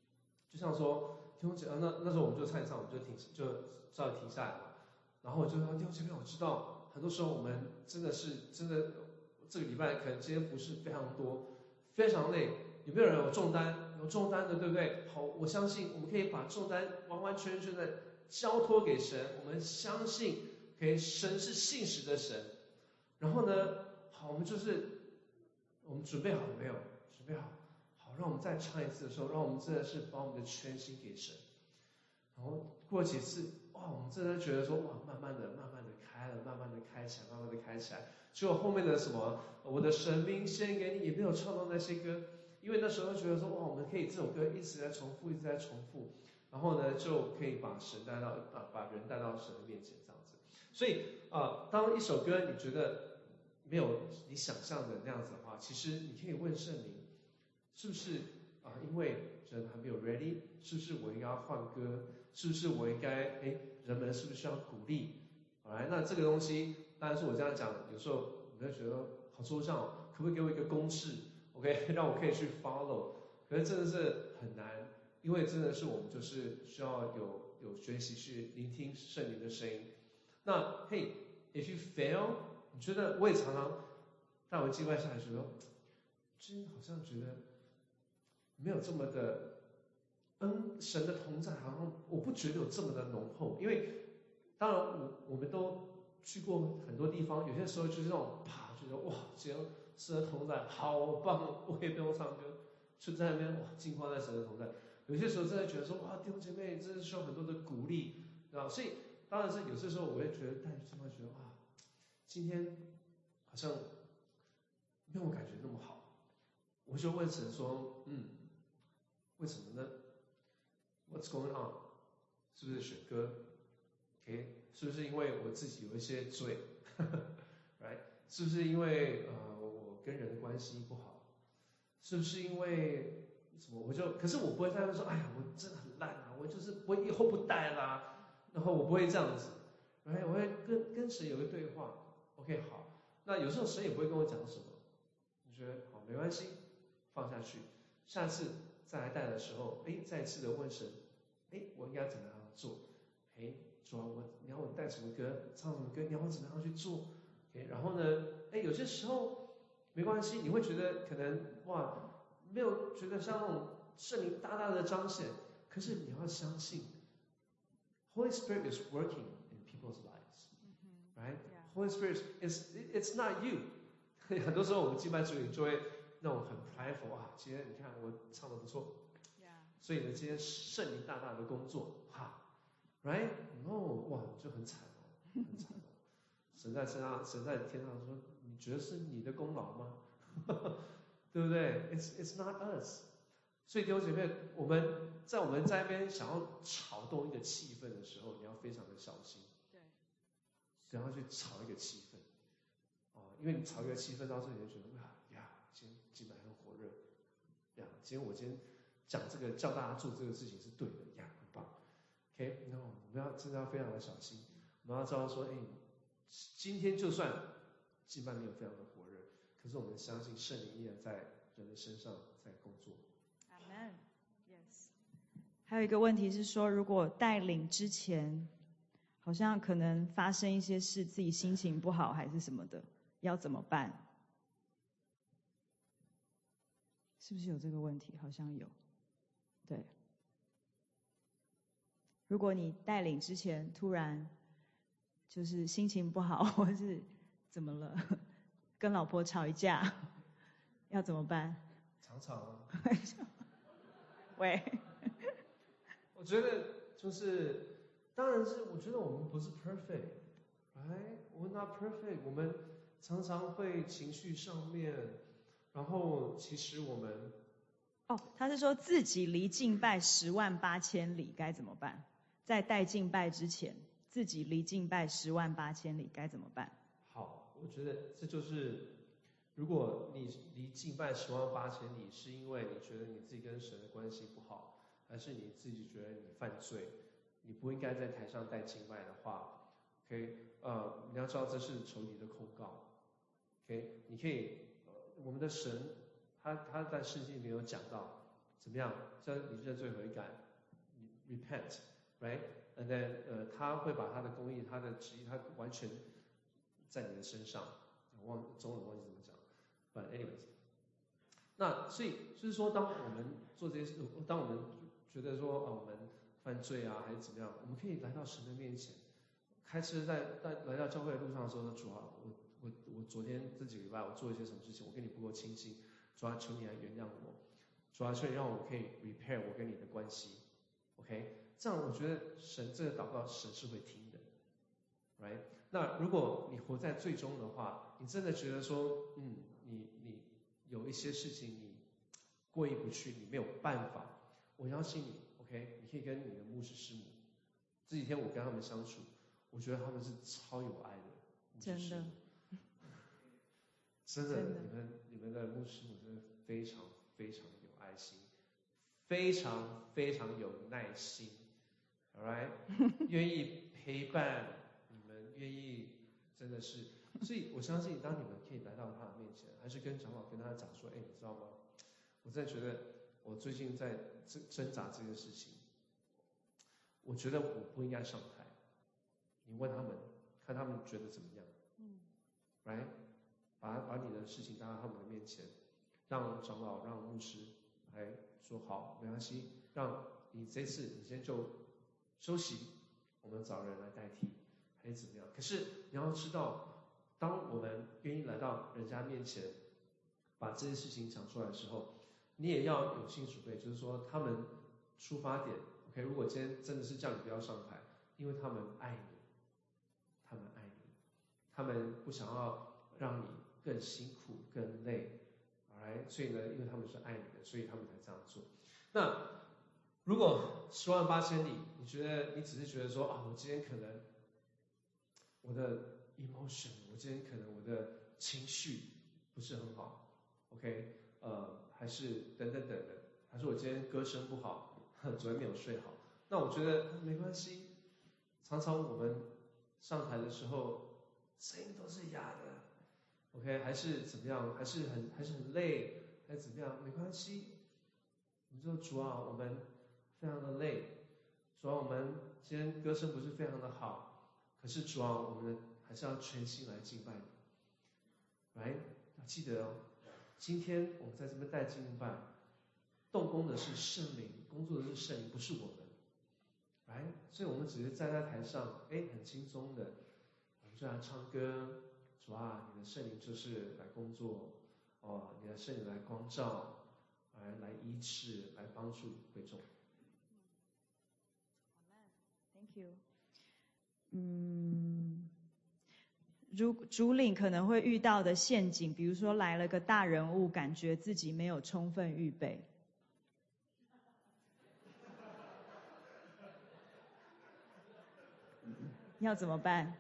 就像说弟兄姐妹，那那时候我们就唱一唱，我们就停，就稍微停下来嘛。然后我就说弟兄姐妹，我知道很多时候我们真的是真的这个礼拜可能今天服事非常多，非常累。有没有人有重担？有重担的，对不对？好，我相信我们可以把重担完完全全的交托给神。我们相信，给神是信实的神。然后呢，好，我们就是我们准备好了没有？准备好，好，让我们再唱一次的时候，让我们真的是把我们的全心给神。然后过几次，哇，我们真的觉得说，哇，慢慢的、慢慢的开了，慢慢的开起来，慢慢的开起来。结果后面的什么，我的生命献给你，也没有唱到那些歌。因为那时候觉得说，哇，我们可以这首歌一直在重复，一直在重复，然后呢，就可以把神带到啊，把人带到神的面前这样子。所以啊、呃，当一首歌你觉得没有你想象的那样子的话，其实你可以问圣灵，是不是啊、呃，因为人还没有 ready， 是不是我应该要换歌？是不是我应该哎，人们是不是需要鼓励？好来，那这个东西当然是我这样讲，有时候你会觉得好抽象哦，可不可以给我一个公式？OK， 让我可以去 follow， 可是真的是很难，因为真的是我们就是需要有有学习去聆听圣灵的声音。那 Hey，if you fail， 你觉得我也常常带我敬拜下来觉得，真好像觉得没有这么的，嗯，神的同在好像我不觉得有这么的浓厚，因为当然我我们都去过很多地方，有些时候就是那种啪，觉得哇，只要神的同在好棒，我也不用唱歌，就在那边哇，浸泡在神的同在。有些时候真的觉得说哇，弟兄姐妹真的需要很多的鼓励，对吧？所以当然是有些时候我也觉得带敬拜觉得哇，今天好像没有感觉那么好，我就问神说，嗯，为什么呢 ？What's going on？ 是不是选歌 ？OK， 是不是因为我自己有一些罪？Right？ 是不是因为呃？跟人的关系不好，是不是因为什么？我就，可是我不会在那说，哎呀，我真的很烂啊，我就是我以后不带啦，然后我不会这样子，然后我会跟跟神有个对话 ，OK 好，那有时候神也不会跟我讲什么，你觉得好没关系，放下去，下次再来带的时候，哎，再次的问神，哎，我应该怎么样做？哎，主啊，我你要我带什么歌，唱什么歌，你要我怎么样去做？哎，然后呢，哎，有些时候。没关系，你会觉得可能哇，没有觉得像那种圣灵大大的彰显，可是你要相信 ，Holy Spirit is working in people's lives, right? Holy Spirit is it's not you 。很多时候我们敬拜主里就会那种很 prideful 啊，今天你看我唱的不错，所以呢，今天圣灵大大的工作哈 ，right？ No， 哇，就很惨哦，很惨哦。神在身上，神在天上说。你觉得是你的功劳吗？对不对 ？It's it's not us。所以弟兄姐妹，我们在我们在那边想要炒动一个气氛的时候，你要非常的小心。对。不要去炒一个气氛，哦，因为你炒一个气氛，到时候你就觉得啊呀，今天今晚很火热，呀，今天我今天讲这个叫大家做这个事情是对的，呀，很棒。OK， 那我们要真的要非常的小心，我们要知道说，哎，今天就算。敬拜没有非常的火热，可是我们相信圣灵依然在人的身上在工作。 Amen. Yes. 还有一个问题是说，如果带领之前，好像可能发生一些事，自己心情不好还是什么的，要怎么办？是不是有这个问题？好像有。对。如果你带领之前突然就是心情不好，或是怎么了？跟老婆吵一架，要怎么办？ 常常啊。 喂。 我觉得就是，当然是，我觉得我们不是 perfect，right？ We're not perfect。我们常常会情绪上面，然后其实我们…… 哦，他是说自己离敬拜十万八千里该怎么办？在带敬拜之前，自己离敬拜十万八千里该怎么办？ 好，我觉得这就是，如果你离敬拜十万八千里，是因为你觉得你自己跟神的关系不好，还是你自己觉得你犯罪，你不应该在台上带敬拜的话 ，OK， 呃，你要知道这是仇敌的控告 ，OK， 你可以，呃，我们的神他他在圣经里面有讲到， 怎么样？叫你认罪悔改 ，repent，right？And then 呃，他会把他的公义、他的旨意，他完全在你的身上。忘中文忘记怎么讲 ，but anyways， 那所以就是说，当我们做这些事，当我们觉得说啊，我们犯罪啊，还是怎么样，我们可以来到神的面前。开车在在来到教会的路上的时候，主啊，我我我昨天这几个礼拜我做了一些什么事情，我跟你不够亲近，主啊，求你来原谅我，主啊，求你让我可以 repair 我跟你的关系 ，OK， 这样我觉得神这个祷告神是会听的 ，right？ 那如果你活在最终的话，你真的觉得说，嗯，你你有一些事情你过意不去，你没有办法，我邀请你 ，OK， 你可以跟你的牧师师母，这几天我跟他们相处，我觉得他们是超有爱的牧师师母，真的，真的，你们你们的牧师师母真的非常非常有爱心，非常非常有耐心 ，all right， 愿意陪伴。愿意真的是，所以我相信，当你们可以来到他的面前，还是跟长老跟他讲说，哎，你知道吗？我真的觉得我最近在挣挣扎这个事情，我觉得我不应该上台。你问他们，看他们觉得怎么样？嗯，来，把把你的事情带到他们的面前，让长老、让牧师来说好，没关系，让你这次你先就休息，我们找人来代替。还是怎么样？可是你要知道，当我们愿意来到人家面前，把这些事情讲出来的时候，你也要有心准备，就是说他们出发点 ，OK？ 如果今天真的是叫你不要上台，因为他们爱你，他们爱你，他们不想要让你更辛苦、更累 ，alright？ 所以呢，因为他们是爱你的，所以他们才这样做。那如果十万八千里，你觉得你只是觉得说啊，我今天可能。我的 emotion， 我今天可能我的情绪不是很好 ，OK， 呃，还是等等等的，还是我今天歌声不好，昨天没有睡好，那我觉得没关系。常常我们上台的时候，声音都是哑的 ，OK， 还是怎么样，还是很还是很累，还是怎么样，没关系。你说主啊，我们非常的累，主啊，我们今天歌声不是非常的好。可是主啊，我们还是要全心来敬拜你，来，要记得哦，今天我们在这边带敬拜，动工的是圣灵，工作的是圣灵，不是我们，来，所以我们只是站在台上，哎，很轻松的，我们就来唱歌，主啊，你的圣灵就是来工作，哦，你的圣灵来光照，来来医治，来帮助会众。 Thank you。嗯，如主领可能会遇到的陷阱，比如说来了个大人物，感觉自己没有充分预备，要怎么办？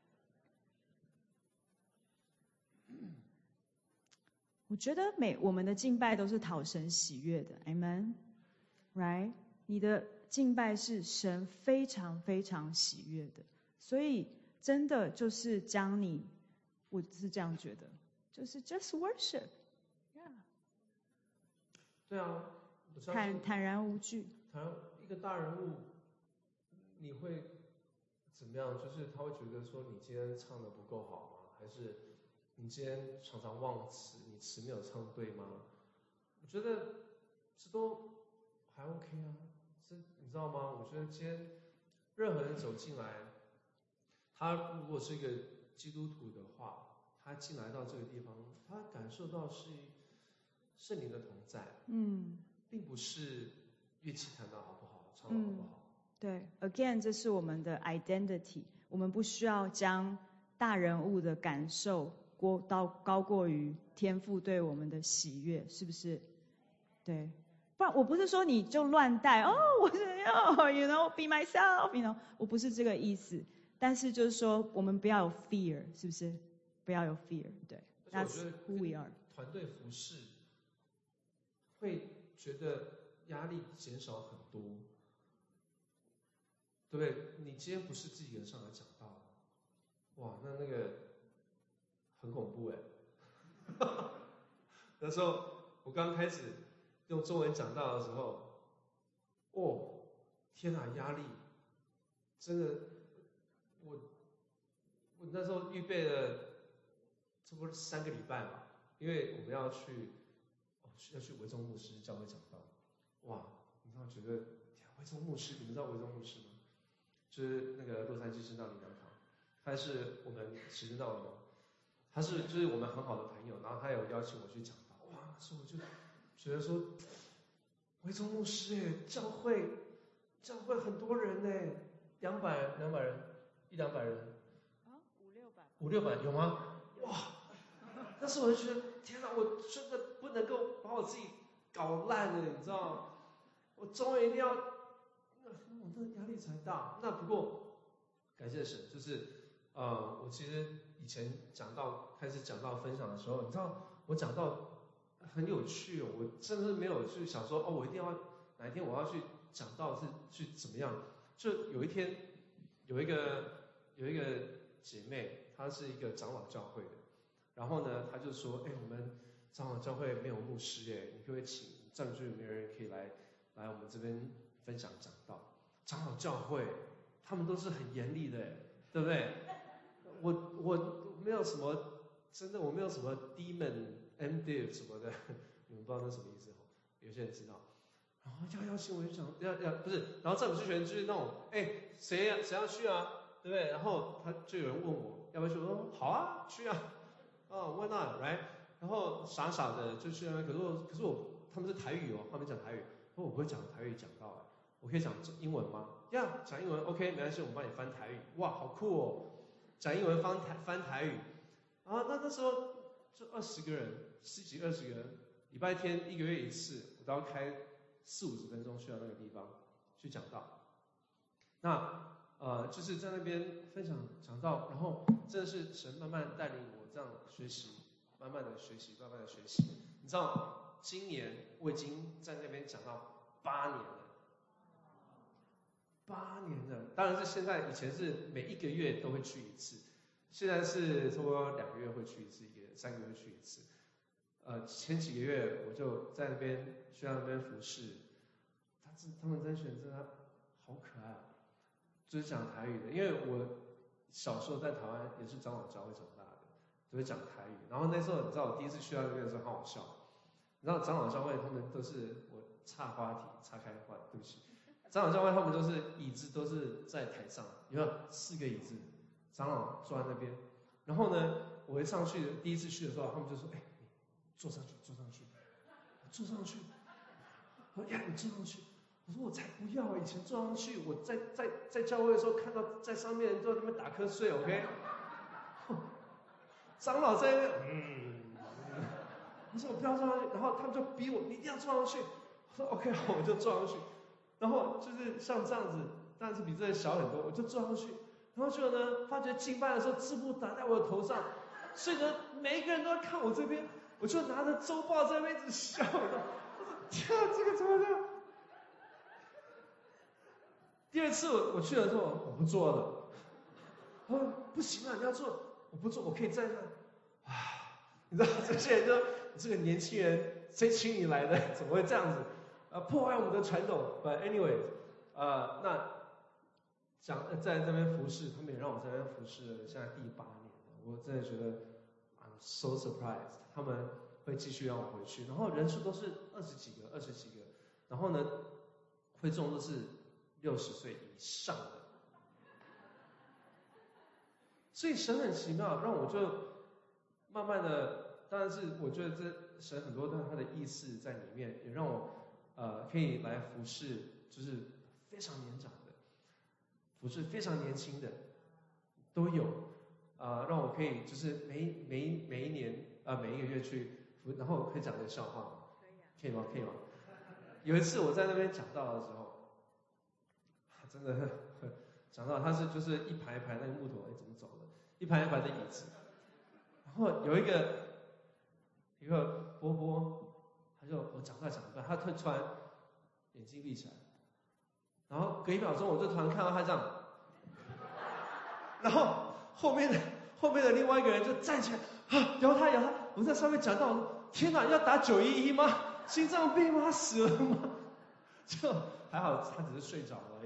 我觉得每我们的敬拜都是讨神喜悦的 ，Amen，right？ 你的敬拜是神非常非常喜悦的。所以真的就是将你，我是这样觉得，就是 just worship，yeah。 对啊， 坦坦然无惧。 坦然，一个大人物，你会怎么样？就是他会觉得说你今天唱的不够好吗？还是你今天常常忘词，你词没有唱对吗？我觉得这都还 OK 啊，这你知道吗？我觉得今天任何人走进来。他如果是一个基督徒的话，他进来到这个地方，他感受到是圣灵的同在，嗯，并不是乐器弹得好不好，唱得好不好。 嗯、对 ，again， 这是我们的 identity， 我们不需要将大人物的感受过到高过于天父对我们的喜悦，是不是？对，不然我不是说你就乱带哦，我是要 you know be myself， you know， 我不是这个意思。但是就是说，我们不要有 fear， 是不是？不要有 fear， 对。 That's who we are。团队服侍会觉得压力减少很多，对不对？你今天不是自己人上来讲道，哇，那那个很恐怖哎。那时候我刚开始用中文讲到的时候，哦，天哪，压力，真的，我我那时候预备了差不多三个礼拜吧，因为我们要去，哦，要去维中牧师教会讲道，哇，你知道觉得维中牧师，你们知道维中牧师吗？就是那个洛杉矶圣道灵粮堂，他是我们时间到了吗？他是就是我们很好的朋友，然后他有邀请我去讲道，哇，那时候我就觉得说，维中牧师哎，教会教会很多人哎，两百两百人，一两百人， 啊，五六百， 五六百有吗？哇，但是我就觉得天哪，我真的不能够把我自己搞烂了，你知道吗？我终于一定要，那我那压力才大。那不过感谢神，就是呃，我其实以前讲到开始讲到分享的时候，你知道我讲到很有趣哦，我真的没有去想说哦，我一定要哪一天我要去讲到是去怎么样。就有一天有一个有一个姐妹，她是一个长老教会的，然后呢，她就说，哎，我们长老教会没有牧师哎，你可不可以请站住有没有人可以来来我们这边分享讲道？长老教会他们都是很严厉的，对不对？我我没有什么，真的我没有什么 demon、M div 什么的，你们不知道那什么意思哦？有些人知道。然后要邀请我就想要要不是，然后在我们之前就是那种，哎，谁要谁要去啊，对不对？然后他就有人问我要不要去，我说好啊，去啊，啊 why not right？ 然后傻傻的就去那边，可是我可是我他们是台语哦，他们讲台语，我我不会讲台语讲到哎，我可以讲英文吗？呀、yeah, 讲英文 OK 没关系，我们帮你翻台语，哇好酷哦，讲英文翻台翻台语，然后那那时候就二十个人，十几二十个人，礼拜天一个月一次，我都要开四五十分钟去到那个地方去讲道。那呃就是在那边分享讲道，然后真的是神慢慢带领我这样学习，慢慢的学习，慢慢的学习。你知道今年我已经在那边讲到八年了，八年了。当然是现在，以前是每一个月都会去一次，现在是差不多两个月会去一次，一个三个月去一次。呃，前几个月我就在那边去那边服侍，他他们甄选真的好可爱啊，就是讲台语的，因为我小时候在台湾也是长老教会长大的，都会讲台语。然后那时候你知道我第一次去到那边的时候好好笑，你知道长老教会他们都是我岔话题岔开话，对不起，长老教会他们都是椅子都是在台上，有没有四个椅子，长老坐在那边，然后呢我一上去第一次去的时候，他们就说，哎。坐上去，坐上去，坐上去。我说呀，你坐上去。我说我才不要，以前坐上去，我在在在教会的时候看到在上面人都在那边打瞌睡 ，OK？ 长老在那边，嗯，我说我不要坐上去，然后他们就逼我，你一定要坐上去。我说 OK， 好，我就坐上去。然后就是像这样子，但是比这个小很多，我就坐上去。然后结果呢，发觉敬拜的时候字幕打在我的头上，所以呢，每一个人都在看我这边。我就拿着周报在那边一直笑，我说天啊，这个怎么这样？第二次我我去的时候，我不做了。我说不行啊，你要做，我不做，我可以在那。啊，你知道这些人就这个年轻人，谁请你来的？怎么会这样子？啊，破坏我们的传统。But anyway， 呃，那讲在这边服侍，他们也让我在那边服侍了，现在第八年了，我真的觉得 I'm so surprised。他们会继续让我回去，然后人数都是二十几个、二十几个，然后呢，会众都是六十岁以上的，所以神很奇妙，让我就慢慢的，当然是我觉得这神很多的他的意思在里面，也让我呃可以来服侍，就是非常年长的，服侍非常年轻的都有，啊、呃，让我可以就是每每一每一年。啊，每一个月去，然后可以讲这个笑话吗？可以吗？可以吗？有一次我在那边讲道的时候，真的讲到他是就是一排一排那个木头，哎，怎么走的？一排一排的椅子，然后有一个一个波波，他就我讲到讲到，他突然眼睛闭起来，然后隔一秒钟我就突然看到他这样，然后后面的后面的另外一个人就站起来。啊，摇他摇他，我在上面讲到，天哪，要打九一一吗？ 心脏病吗？死了吗？就还好，他只是睡着了而已。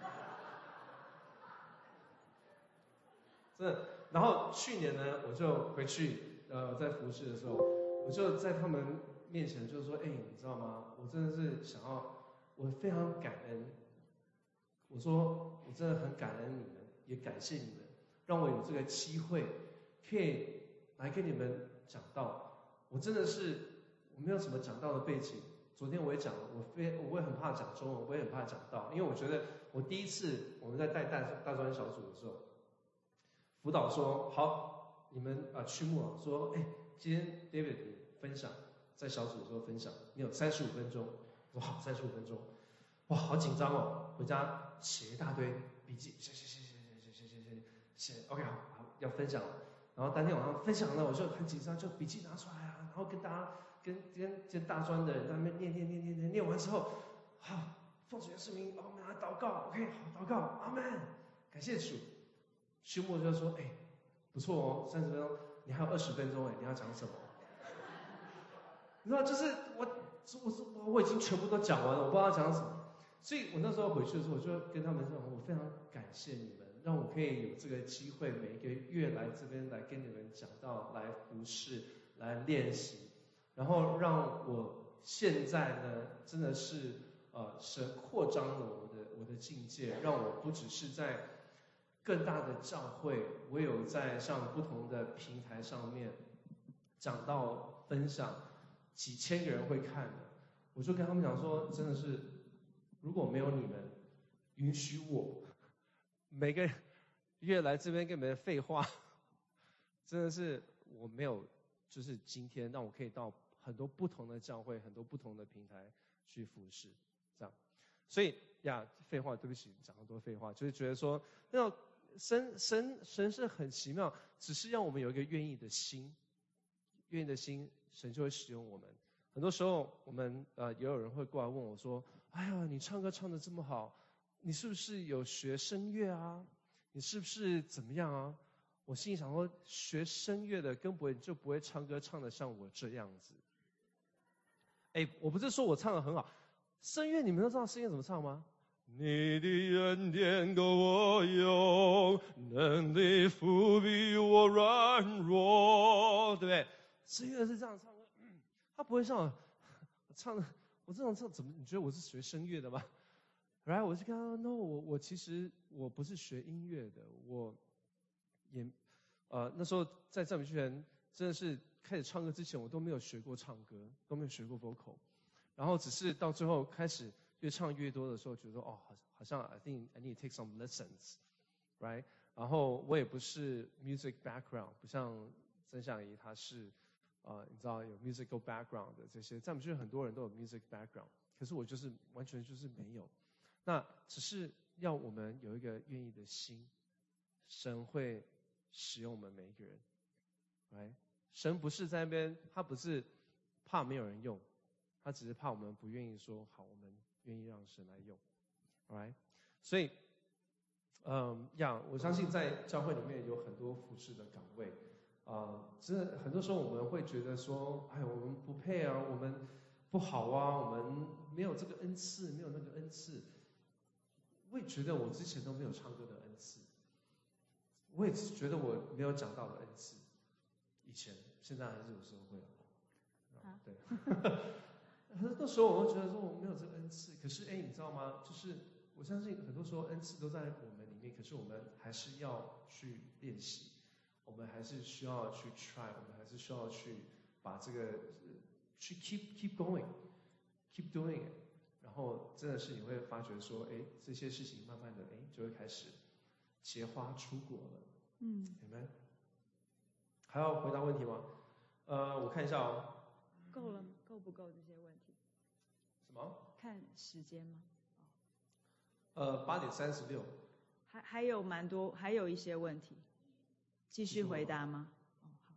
真的，然后去年呢，我就回去，呃，在服侍的时候，我就在他们面前就说，哎，你知道吗？我真的是想要，我非常感恩。我说，我真的很感恩你们，也感谢你们，让我有这个机会，可以来跟你们讲道。我真的是，我没有什么讲道的背景。昨天我也讲了，我非我也很怕讲中文，我也很怕讲道，因为我觉得我第一次我们在带大大专小组的时候。辅导说好，你们啊曲目啊说，哎，今天 David 你分享，在小组的时候分享，你有三十五分钟，我好三十五分钟，哇，好紧张哦，回家写一大堆笔记，写写写写写写写写写 ，OK 好，好要分享了，然后当天晚上分享呢，我就很紧张，就笔记拿出来啊，然后跟大家跟跟跟大专的人在那边念念念念念，念完之后，好，奉主耶稣名，我们来祷告 ，OK 好，祷告，阿门，感谢主。曲目就说，哎，不错哦，三十分钟，你还有二十分钟哎，你要讲什么？你知道，就是我，我我我已经全部都讲完了，我不知道讲什么。所以我那时候回去的时候，我就跟他们说，我非常感谢你们，让我可以有这个机会，每一个月来这边来跟你们讲道，来服侍，来练习，然后让我现在呢，真的是呃，神扩张了我的我的境界，让我不只是在更大的教会，我有在像不同的平台上面讲到分享，几千个人会看的。我就跟他们讲说，真的是，如果没有你们允许我每个月来这边跟你们废话，真的是我没有，就是今天让我可以到很多不同的教会，很多不同的平台去服侍，这样。所以呀，废话，对不起，讲很多废话，就是觉得说那种。神神神是很奇妙，只是让我们有一个愿意的心，愿意的心，神就会使用我们。很多时候，我们呃也有人会过来问我说：“哎呀，你唱歌唱得这么好，你是不是有学声乐啊？你是不是怎么样啊？”我心里想说，学声乐的根本就不会唱歌唱得像我这样子。哎，我不是说我唱得很好，声乐你们都知道声乐怎么唱吗？你的恩典够我用，能力覆庇我软弱，对不对？声乐是这样唱的，嗯、他不会像唱的，我这种唱怎么？你觉得我是学声乐的吗？然后我就跟他说 ，no， 我我其实我不是学音乐的，我也呃那时候在赞美剧团真的是开始唱歌之前，我都没有学过唱歌，都没有学过 vocal， 然后只是到最后开始。越唱越多的时候，觉得哦，好，好像 I think I need to take some lessons, right？ 然后我也不是 music background， 不像曾祥仪，他是呃，你知道有 musical background 的这些，在我们就是很多人都有 music background， 可是我就是完全就是没有。那只是要我们有一个愿意的心，神会使用我们每一个人 ，right？ 神不是在那边，他不是怕没有人用，他只是怕我们不愿意说好，我们。愿意让神来用 ，alright， 所以，嗯，呀，我相信在教会里面有很多服侍的岗位，啊、呃，真的很多时候我们会觉得说，哎，我们不配啊，我们不好啊，我们没有这个恩赐，没有那个恩赐。我也觉得我之前都没有唱歌的恩赐，我也觉得我没有讲道的恩赐，以前，现在还是有时候会有，啊，对。很多时候我会觉得说我没有这个恩赐，可是哎，你知道吗？就是我相信很多时候恩赐都在我们里面，可是我们还是要去练习，我们还是需要去 try， 我们还是需要去把这个去 keep keep going，keep doing it， 然后真的是你会发觉说，哎，这些事情慢慢的哎就会开始结花出果了。嗯，你们还要回答问题吗？呃，我看一下哦。 够了吗？够不够这些问题？ 什么？ 看时间吗？ 呃，八点三十六。 还还有蛮多，还有一些问题，继续回答吗？哦，好。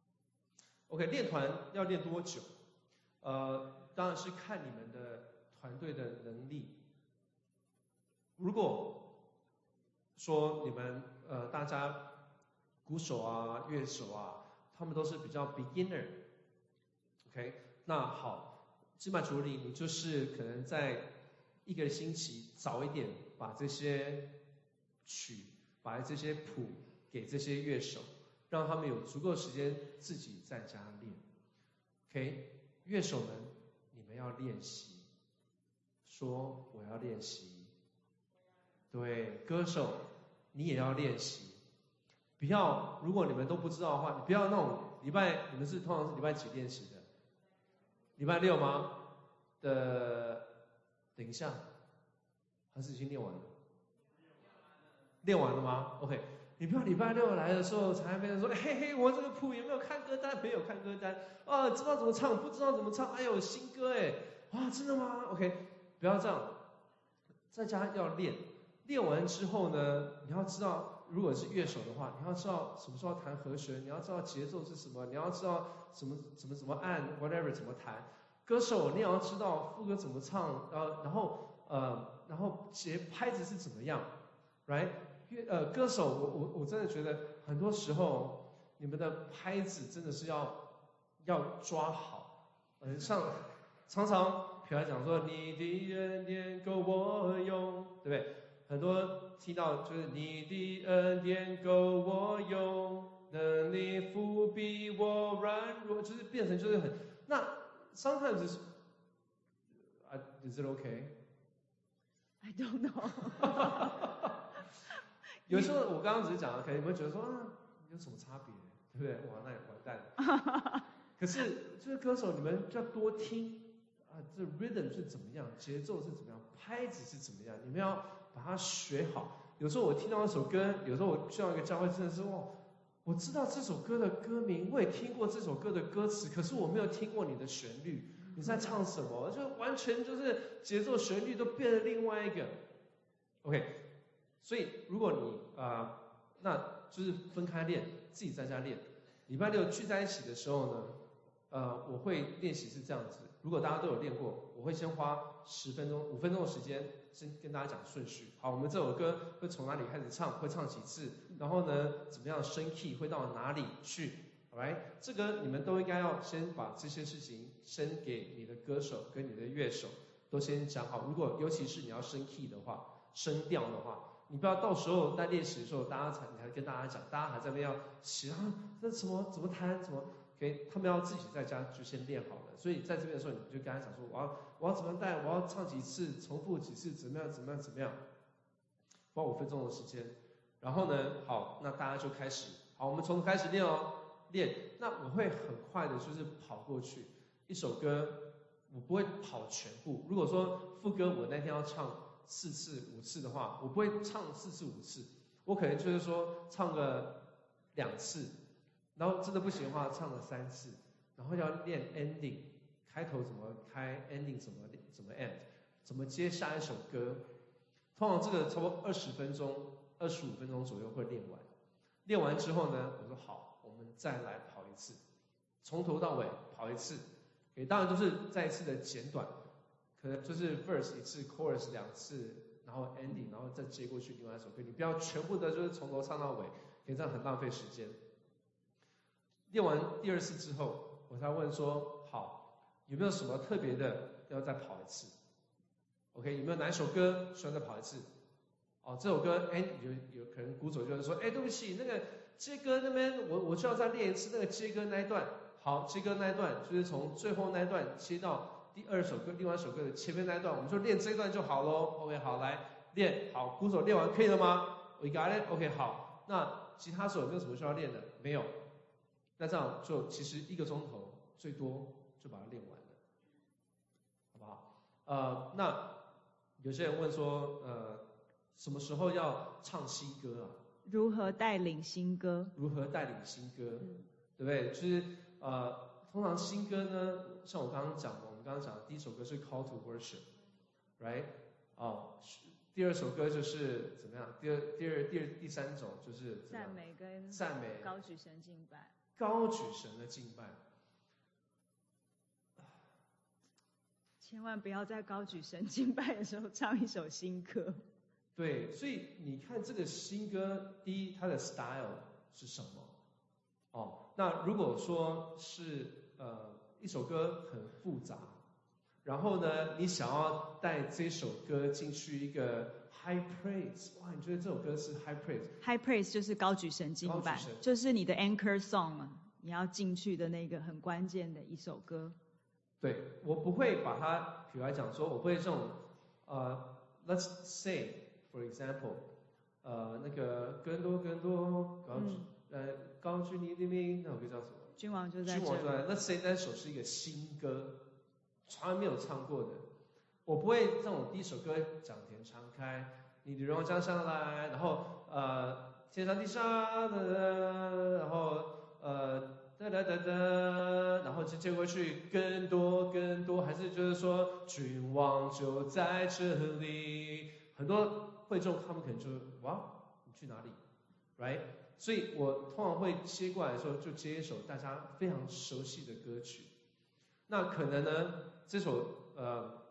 OK， 练团要练多久？呃，当然是看你们的团队的能力。如果说你们呃大家鼓手啊、乐手啊，他们都是比较 beginner，OK， 那好。 敬拜主日，你就是可能在一个星期早一点把这些曲、把这些谱给这些乐手，让他们有足够时间自己在家练。OK， 乐手们，你们要练习，说我要练习。对，歌手你也要练习，不要如果你们都不知道的话，你不要那种礼拜，你们是通常是礼拜几练习的？礼拜六吗？的，等一下，还是已经练完了？练完了吗 ？OK， 你不要礼拜六来的时候才被人说，嘿嘿，我这个谱有没有看歌单？没有看歌单，哦，知道怎么唱，不知道怎么唱，哎呦，新歌哎，哇，真的吗 ？OK， 不要这样，在家要练，练完之后呢，你要知道，如果是乐手的话，你要知道什么时候弹和弦，你要知道节奏是什么，你要知道什么怎么怎么按 whatever 怎么弹。歌手你也要知道副歌怎么唱，呃，然后呃，然后节拍子是怎么样 ，right？ 乐呃歌手，我我我真的觉得很多时候你们的拍子真的是要要抓好，呃，像常常比方讲说你的恩典够我用，对不对？很多听到就是你的恩典够我用，能力覆庇我软弱，就是变成就是很那。Sometimes it's, uh, is it okay? I don't know 。 有时候我刚刚只是讲了，可能你会觉得说啊，有什么差别，对不对？哇，那也完蛋了。可是这个歌手，你们就要多听啊，这 rhythm 是怎么样，节奏是怎么样，拍子是怎么样，你们要把它学好。有时候我听到一首歌，有时候我去到一个教会，真的是哇。我知道这首歌的歌名，我也听过这首歌的歌词，可是我没有听过你的旋律，你在唱什么？就完全就是节奏、旋律都变了另外一个。OK， 所以如果你啊、呃，那就是分开练，自己在家练。礼拜六聚在一起的时候呢，呃，我会练习是这样子。如果大家都有练过，我会先花十分钟、五分钟的时间，先跟大家讲顺序。好，我们这首歌会从哪里开始唱，会唱几次，然后呢，怎么样升 key， 会到哪里去 ，alright？ 这个你们都应该要先把这些事情先给你的歌手跟你的乐手都先讲好。如果尤其是你要升 key 的话，升调的话，你不要到时候在练习的时候，大家才你还跟大家讲，大家还在那边要写啊，这什么怎么弹怎么。给他们要自己在家就先练好了，所以在这边的时候，你就跟他讲说，我要我要怎么带，我要唱几次，重复几次，怎么样怎么样怎么样，花五分钟的时间，然后呢，好，那大家就开始，好，我们从开始练哦，练，那我会很快的，就是跑过去，一首歌，我不会跑全部，如果说副歌我那天要唱四次五次的话，我不会唱四次五次，我可能就是说唱个两次。然后真的不行的话，唱了三次，然后要练 ending， 开头怎么开 ，ending 怎么怎么 end， 怎么接下一首歌。通常这个差不多二十分钟、二十五分钟左右会练完。练完之后呢，我说好，我们再来跑一次，从头到尾跑一次。给当然就是再一次的简短，可能就是 verse 一次 ，chorus 两次，然后 ending， 然后再接过去另外一首歌。你不要全部的就是从头唱到尾，可以这样很浪费时间。练完第二次之后，我才问说，好，有没有什么特别的要再跑一次 ？OK， 有没有哪一首歌需要再跑一次？哦，这首歌，哎，有有可能鼓手就是说，哎，对不起，那个接歌那边我我需要再练一次那个接歌那一段。好，接歌那一段就是从最后那一段切到第二首歌，另外一首歌的前面那一段，我们就练这一段就好咯。OK， 好，来练，好，鼓手练完可以了吗 ？We got it。OK， 好，那吉他手有没有什么需要练的？没有。那这样就其实一个钟头最多就把它练完了，好不好？呃，那有些人问说，呃，什么时候要唱新歌啊？ 如何带领新歌？ 如何带领新歌？ 嗯、 对不对？就是呃，通常新歌呢，像我刚刚讲的，我们刚刚讲的第一首歌是 Call to Worship，right？ 哦，第二首歌就是怎么样？第二、第二、第二、第三种就是赞美跟赞美、 高举神敬拜。 高举神的敬拜， 千万不要在高举神敬拜的时候唱一首新歌。 对，所以你看这个新歌，第一它的 style 是什么？哦，那如果说是呃一首歌很复杂， 然后呢，你想要带这首歌进去一个 high praise， 哇，你觉得这首歌是 high praise？High praise 就是高举神敬拜，就是你的 anchor song， 你要进去的那个很关键的一首歌。 对，我不会把它，比如来讲说，我不会这种，呃 ，let's say for example， 呃，那个更多更多高举、嗯、呃高举你的名，那首歌叫什么？ 君王就在这。 君王就在。Let's say 那首是一个新歌，从来没有唱过的，我不会这种第一首歌掌田敞开，你的荣耀降下来，然后呃天上地上的，然后呃。哒哒哒哒，然后就接过去更多更多，还是就是说君王就在这里，很多会众他们可能就哇你去哪里 ，right？ 所以我通常会接过来的时候就接一首大家非常熟悉的歌曲，那可能呢这首呃，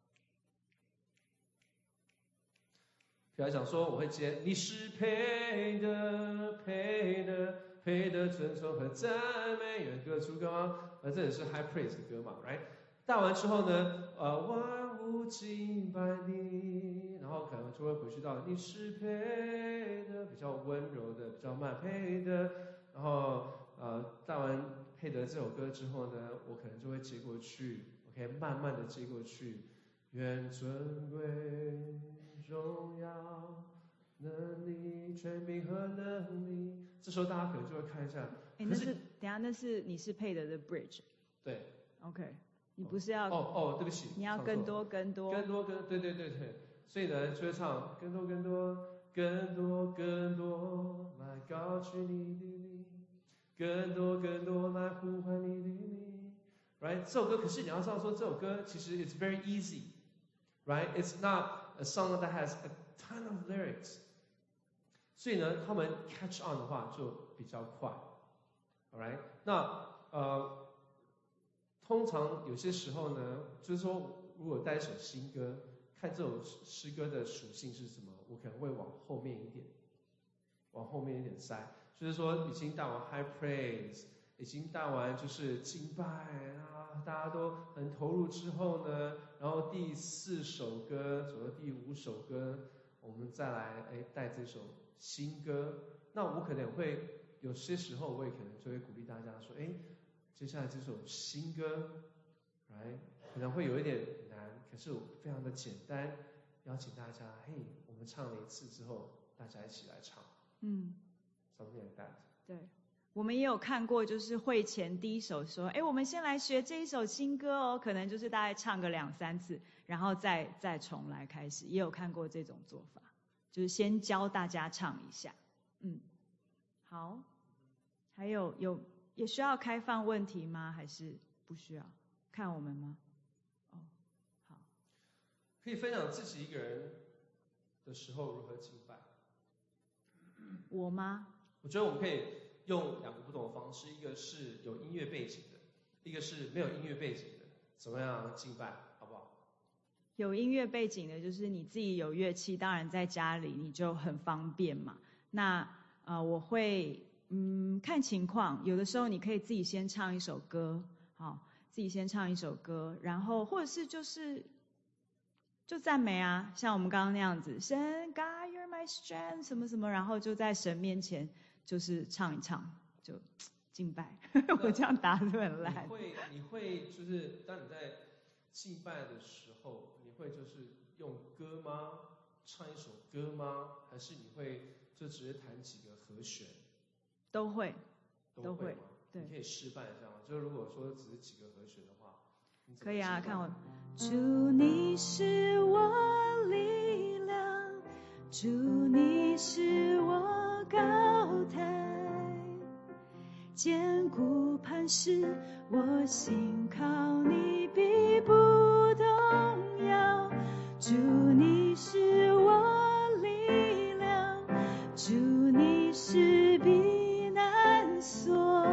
比如讲说我会接你是配的配的。配得尊崇和赞美，有歌出歌吗？呃，这也是 high praise 的歌嘛 ，right？ 大完之后呢，呃，万物敬拜你，然后可能就会回去到你是配的，比较温柔的，比较慢配的，然后呃，大完配得这首歌之后呢，我可能就会接过去 ，OK， 慢慢的接过去，愿尊贵荣耀。能力、权柄和能力，这时候大家可能就会看一下。 哎，那是等一下那是你是配的的 bridge。 对。 OK， 你不是要？ 哦哦，对不起。 你要更多更多。 更多更对对对对，所以呢就会唱更多更多更多更多来高举你的名，更多更多来呼唤你的名 ，right？ 这首歌可是你要知道说这首歌其实 it's very easy，right？It's not a song that has a ton of lyrics。所以呢，他们 catch on 的话就比较快 ，alright？ 那呃，通常有些时候呢，就是说，如果带一首新歌，看这首诗歌的属性是什么，我可能会往后面一点，往后面一点塞。就是说，已经带完 high praise， 已经带完就是敬拜啊，大家都很投入之后呢，然后第四首歌，走到第五首歌，我们再来哎带这首。新歌，那我可能会有些时候我也可能就会鼓励大家说，哎，接下来这首新歌，来可能会有一点难，可是我非常的简单，邀请大家，嘿，我们唱了一次之后，大家一起来唱， 嗯 ，something like that。 对，我们也有看过，就是会前第一首说，哎，我们先来学这一首新歌哦，可能就是大概唱个两三次，然后再再重来开始，也有看过这种做法。就是先教大家唱一下，嗯，好，还有有也需要开放问题吗？还是不需要？看我们吗？哦，好， 可以分享自己一个人的时候如何敬拜。 我吗？ 我觉得我们可以用两个不同的方式，一个是有音乐背景的，一个是没有音乐背景的，怎么样敬拜？ 有音乐背景的，就是你自己有乐器，当然在家里你就很方便嘛。那呃，我会嗯看情况，有的时候你可以自己先唱一首歌，好，自己先唱一首歌，然后或者是就是就赞美啊，像我们刚刚那样子，神 God you're my strength 什么什么，然后就在神面前就是唱一唱，就敬拜。我这样答是很烂。 你会你会就是当你在敬拜的时候。会就是用歌吗？唱一首歌吗？还是你会就只是弹几个和弦？ 都会， 都会吗？ 对， 你可以示范一下吗？就是如果说只是几个和弦的话， 可以啊，看我。主你是我力量，主你是我高台，坚固磐石，我心靠你必不动摇。主你是我力量，主你是避难所，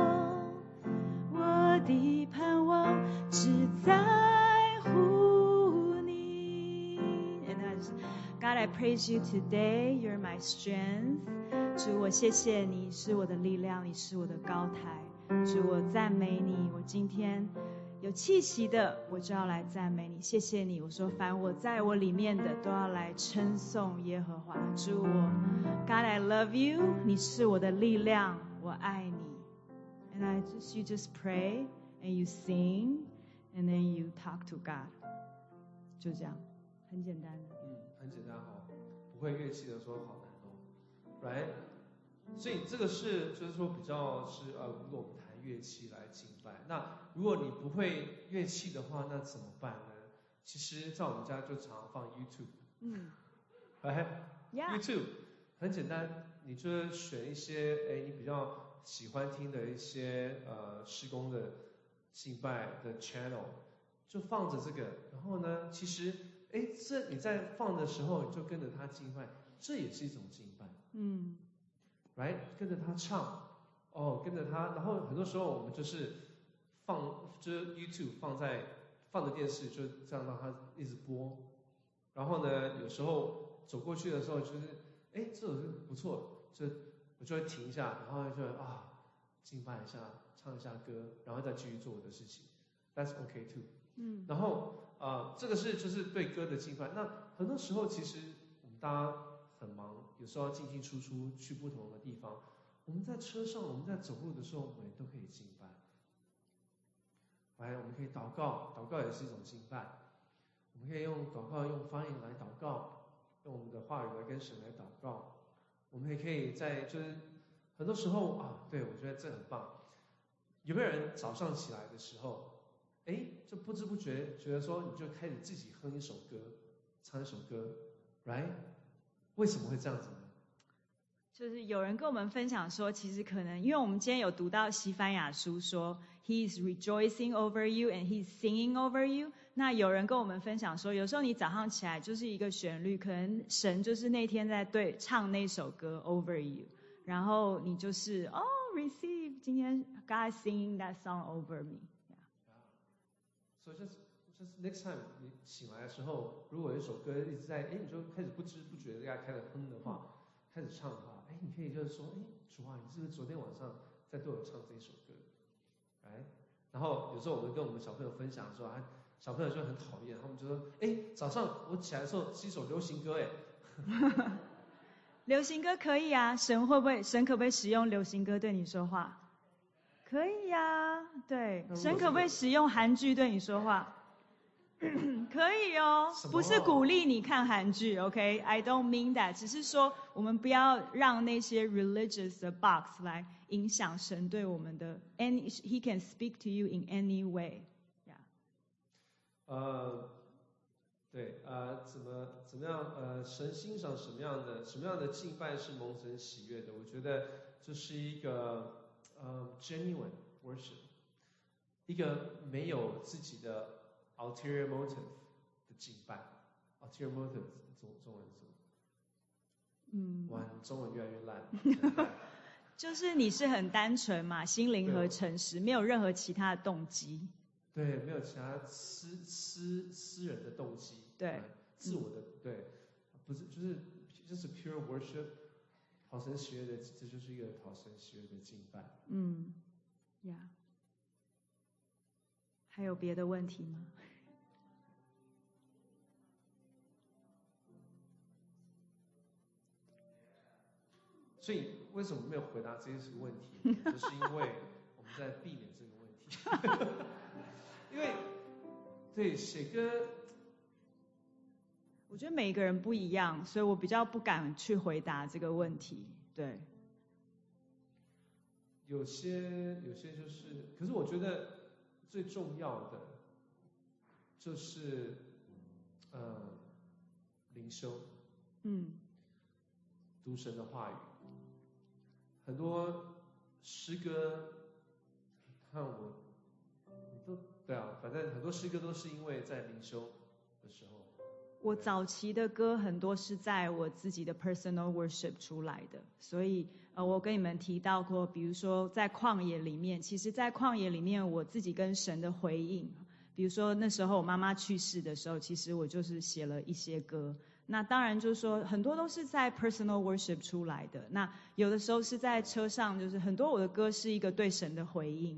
我的盼望只在乎你。And that's, God, I praise you today. You're my strength. 主，我谢谢你是我的力量，你是我的高台。主，我赞美你，我今天有气息的，我就要来赞美你，谢谢你。我说，凡我在我里面的，都要来称颂耶和华。主我 ，God I love you， 你是我的力量，我爱你。And I just you just pray and you sing and then you talk to God， 就这样，很简单的。 嗯，很简单哦，不会乐器的时候好难哦 ，right？ 所以这个是就是说比较是呃，如果我们弹乐器来敬拜，那如果你不会乐器的话，那怎么办呢？其实在我们家就常放 YouTube， 嗯， 来 Yeah. YouTube 很简单，你就选一些哎你比较喜欢听的一些呃施工的敬拜的 channel， 就放着这个，然后呢，其实哎这你在放的时候，你就跟着他敬拜，这也是一种敬拜。 嗯。 right， 跟着他唱，哦，跟着他，然后很多时候我们就是放，就是 YouTube 放在放着电视，就这样让它一直播，然后呢，有时候走过去的时候，就是，哎，这首歌不错，就我就会停一下，然后就啊，敬拜一下，唱一下歌，然后再继续做我的事情 ，That's okay too。 嗯。 然后啊、呃，这个是就是对歌的敬拜。那很多时候其实我们大家很忙。有时候要进进出出去不同的地方，我们在车上，我们在走路的时候，我们也都可以敬拜。来，我们可以祷告，祷告也是一种敬拜。我们可以用祷告、用方言来祷告，用我们的话语来跟神来祷告。我们也可以在就是很多时候啊，对我觉得这很棒。有没有人早上起来的时候，哎，就不知不觉觉得说，你就开始自己哼一首歌，唱一首歌 ，right？为什么会这样子呢？ 就是有人跟我们分享说，其实可能因为我们今天有读到西番雅书说 ，He is rejoicing over you and He is singing over you。那有人跟我们分享说，有时候你早上起来就是一个旋律，可能神就是那天在对唱那首歌 over you， 然后你就是哦 receive 今天 God singing that song over me。Yeah. So just just next time 你醒来的时候，如果有一首歌一直在，哎，你就开始不知不觉的开始哼的话，开始唱的话，哎，你可以就是说，哎，主啊，你是不是昨天晚上在对我唱这一首歌？哎，然后有时候我们跟我们小朋友分享说，啊，小朋友就很讨厌，他们就说，哎，早上我起来的时候是一首流行歌，哎。 流行歌可以啊，神会不会，神可不可以使用流行歌对你说话？可以呀、啊，对，神可不可以使用韩剧对你说话？可以哦，不是鼓励你看韩剧 ，OK？I don't mean that， 只是说我们不要让那些 religious 的 box 来影响神对我们的 any He can speak to you in any way，yeah。 呃，对，呃，怎么怎么样？呃，神欣赏什么样的什么样的敬拜是蒙神喜悦的？我觉得这是一个呃 genuine worship， 一个没有自己的ulterior motive 的敬拜 ，ulterior motive 中中文是什么？嗯，哇，中文越来越烂。 就是你是很单纯嘛，心灵和诚实，没有任何其他的动机。 对，没有其他私私私人的动机。 对， 自我的、嗯、对，不是就是就是 pure worship， 讨神喜悦的，这就是一个讨神喜悦的敬拜。 嗯，呀、yeah ，还有别的问题吗？ 所以为什么没有回答这些问题？就是因为我们在避免这个问题。因为对写歌， 我觉得每一个人不一样，所以我比较不敢去回答这个问题。对， 有些有些就是，可是我觉得最重要的就是呃灵修， 嗯， 读神的话语。很多诗歌，看我，你都对啊，反正很多诗歌都是因为在灵修的时候。 我早期的歌很多是在我自己的 personal worship 出来的，所以呃，我跟你们提到过，比如说在旷野里面，其实在旷野里面我自己跟神的回应，比如说那时候我妈妈去世的时候，其实我就是写了一些歌。那当然就是说很多都是在 personal worship 出来的，那有的时候是在车上，就是很多我的歌是一个对神的回应哦。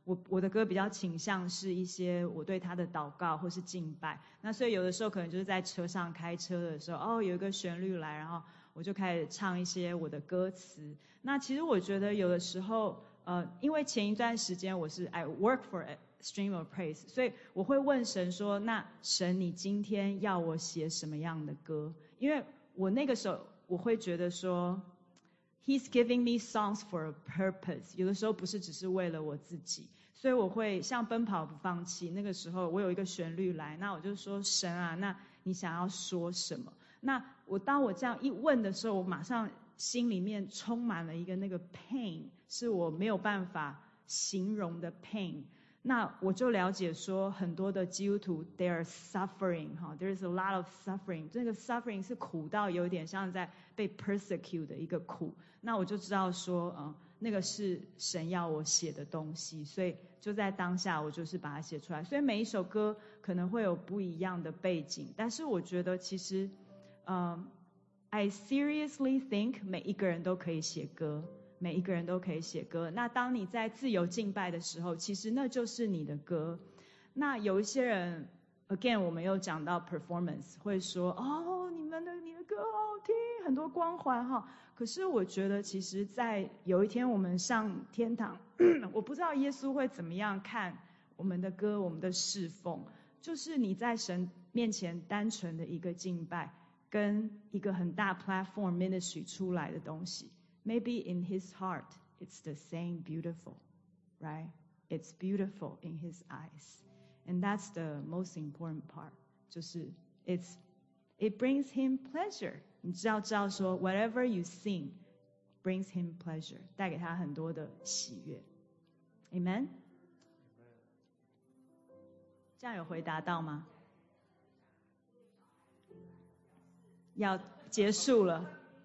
我我的歌比较倾向是一些我对他的祷告或是敬拜，那所以有的时候可能就是在车上开车的时候，哦有一个旋律来，然后我就开始唱一些我的歌词。那其实我觉得有的时候，呃，因为前一段时间我是 I work for a stream of praise， 所以我会问神说，那神你今天要我写什么样的歌？因为我那个时候我会觉得说 He's giving me songs for a purpose， 有的时候不是只是为了我自己，所以我会像奔跑不放弃，那个时候我有一个旋律来，那我就说神啊，那你想要说什么？那我当我这样一问的时候，我马上心里面充满了一个那个 pain， 是我没有办法形容的 pain。那我就了解说，很多的基督徒 they are suffering 哈 ，there is a lot of suffering， 这个 suffering 是苦到有点像在被 persecute 的一个苦。那我就知道说，嗯，那个是神要我写的东西，所以就在当下我就是把它写出来。所以每一首歌可能会有不一样的背景，但是我觉得其实，嗯 ，I seriously think 每一个人都可以写歌。每一个人都可以写歌，那当你在自由敬拜的时候，其实那就是你的歌。那有一些人 ，again 我们又讲到 performance， 会说哦，你们的你的歌好好听，很多光环哈。可是我觉得，其实，在有一天我们上天堂，我不知道耶稣会怎么样看我们的歌，我们的侍奉，就是你在神面前单纯的一个敬拜，跟一个很大 platform ministry 出来的东西。Maybe in his heart, it's the same beautiful, right? It's beautiful in his eyes. And that's the most important part. 就是 it's, it brings him pleasure. 你知道知道说 whatever you sing brings him pleasure. 带给他很多的喜悦。Amen? 这样有回答到吗？要结束了。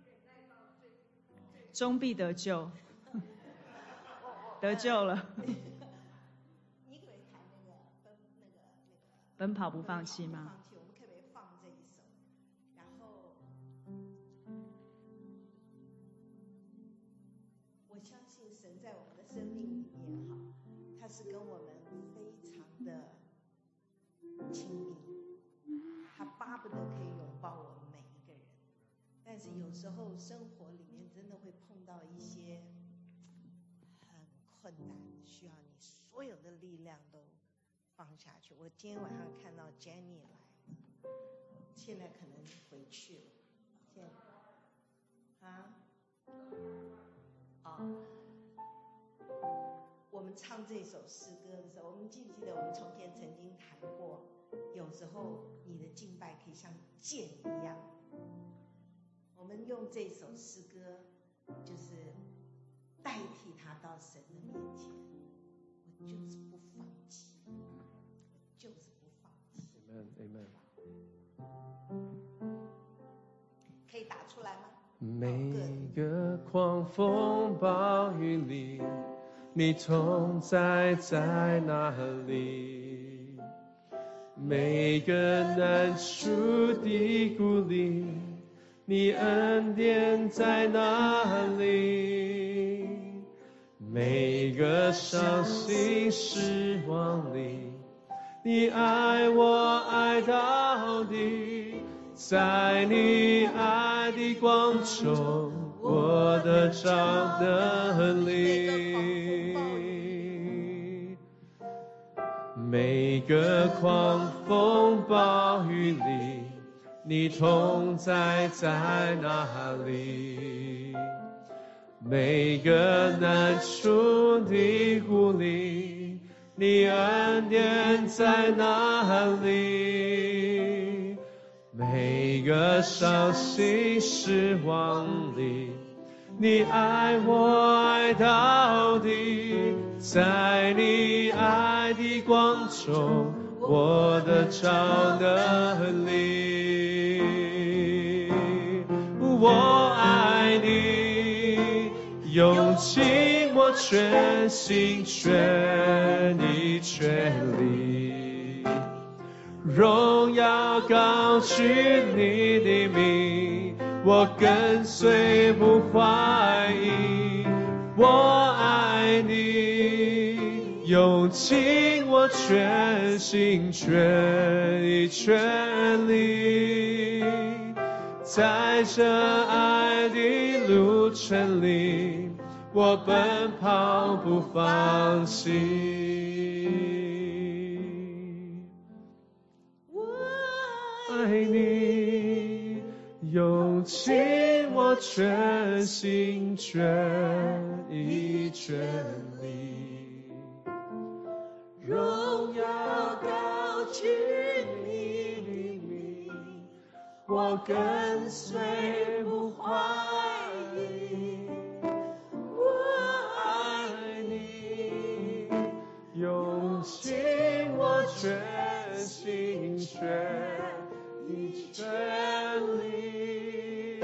终必得救，得救了。 你可不可以弹那个奔那个那个奔跑不放弃吗？ 放弃，我们可不可以放这一首？然后，我相信神在我们的生命里面哈，他是跟我们非常的亲密，他巴不得可以拥抱我们每一个人。但是有时候生活里面真的会碰到一些很困难，需要你所有的力量都放下去。我今天晚上看到 Jenny 来了，现在可能回去了。现在啊，哦，我们唱这首诗歌的时候，我们记不记得我们从前曾经谈过，有时候你的敬拜可以像箭一样。我们用这首诗歌，就是代替他到神的面前，我就是不放弃，我就是不放弃。 Amen, Amen。可以打出来吗？ 每个狂风暴雨里，你同在在哪里？每个难处的谷里，你恩典在哪里？每个伤心失望里，你爱我爱到底，在你爱的光中，我得找能力。每个狂风暴雨里，你同在在哪里？每个难处的谷里，你恩典在哪里？每个伤心失望里，你爱我爱到底，在你爱的光中，我的找能力。我爱你，用尽我全心全意全力，荣耀高举你的名，我跟随不怀疑。我爱你， 用尽我全心全意全力，在这爱的路程里，我奔跑不放弃。 我爱你，用尽我全心全意全力， 荣耀高举你的名，我跟随不怀疑。我爱你， 用尽我全心全意全力，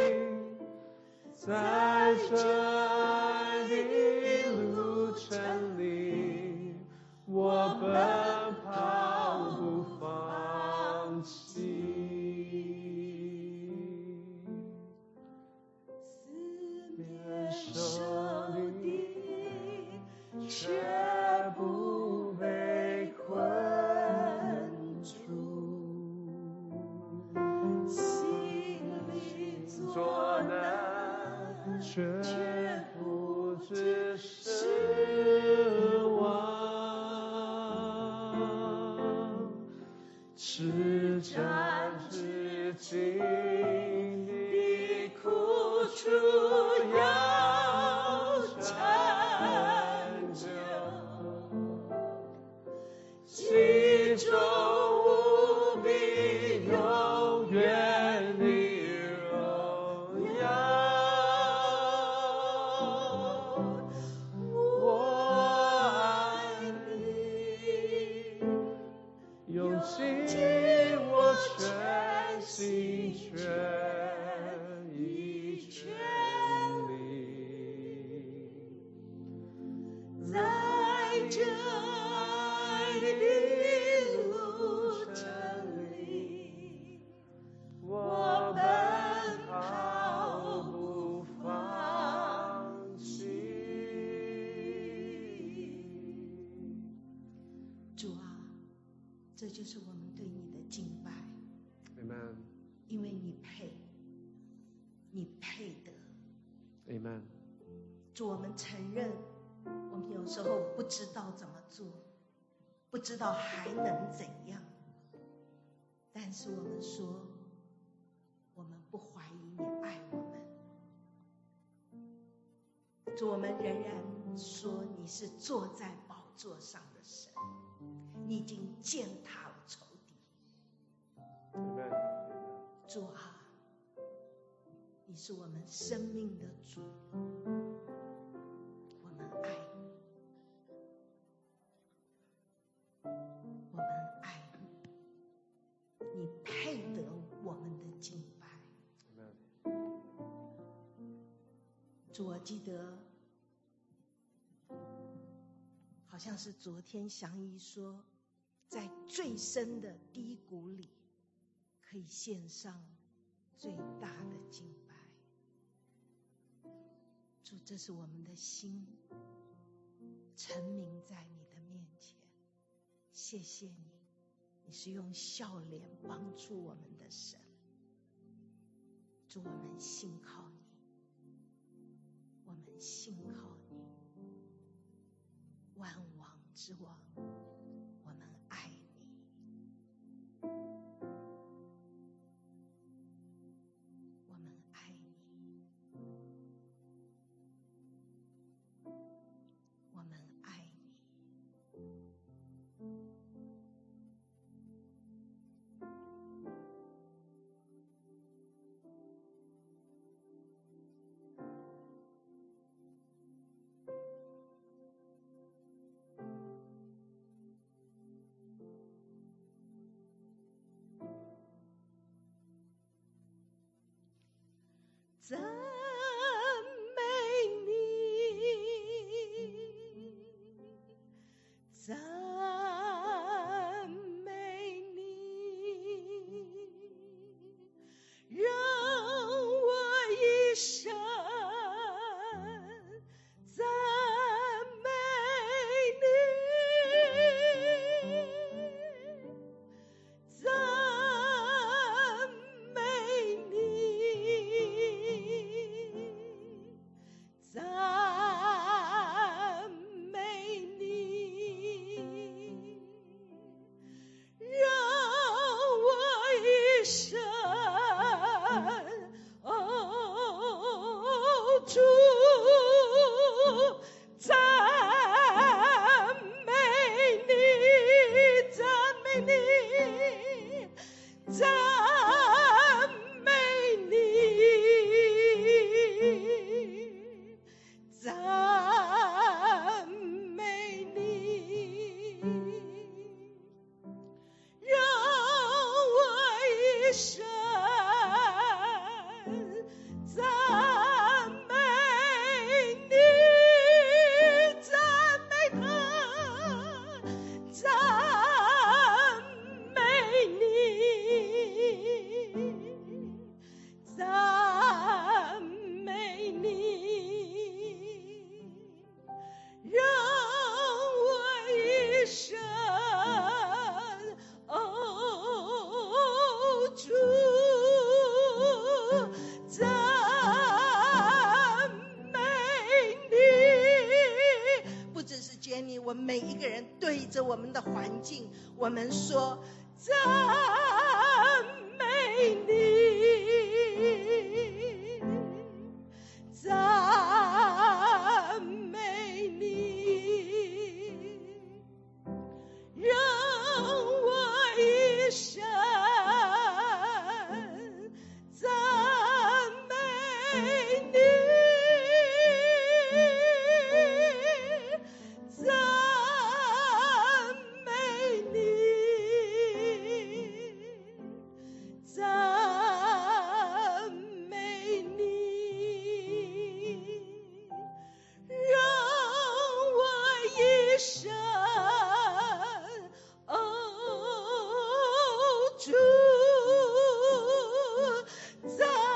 在这爱的路程里，我奔跑不放弃。 四面受敌，却不被困住，心里作难， 却不知失望，至战至今的苦楚要成就，其中无比永远的荣耀。我爱你，用尽我全心全意全力， 在这爱的路程里， 我奔跑不放弃。 主啊，这就是我们对你的敬拜， Amen. 因为你配，你配得。 Amen. 主，我们承认，我们有时候不知道怎么做，不知道还能怎样，但是我们说，我们不怀疑你爱我们。主，我们仍然说你是坐在宝座上的神，你已经践踏了仇敌。 Amen. 主啊，你是我们生命的主，我们爱你，我们爱你，你配得我们的敬拜。 Amen. 主，我记得好像是昨天祥仪说，在最深的低谷里，可以献上最大的敬拜。主，这是我们的心沉明在你的面前，谢谢你，你是用笑脸帮助我们的神。主，我们信靠你，我们信靠你，万王之王，我们爱你。我们爱你，我们爱你。 敬，我们说赞美你，赞美你，让我一生赞美你，赞美你，赞美你，让我一生哦主赞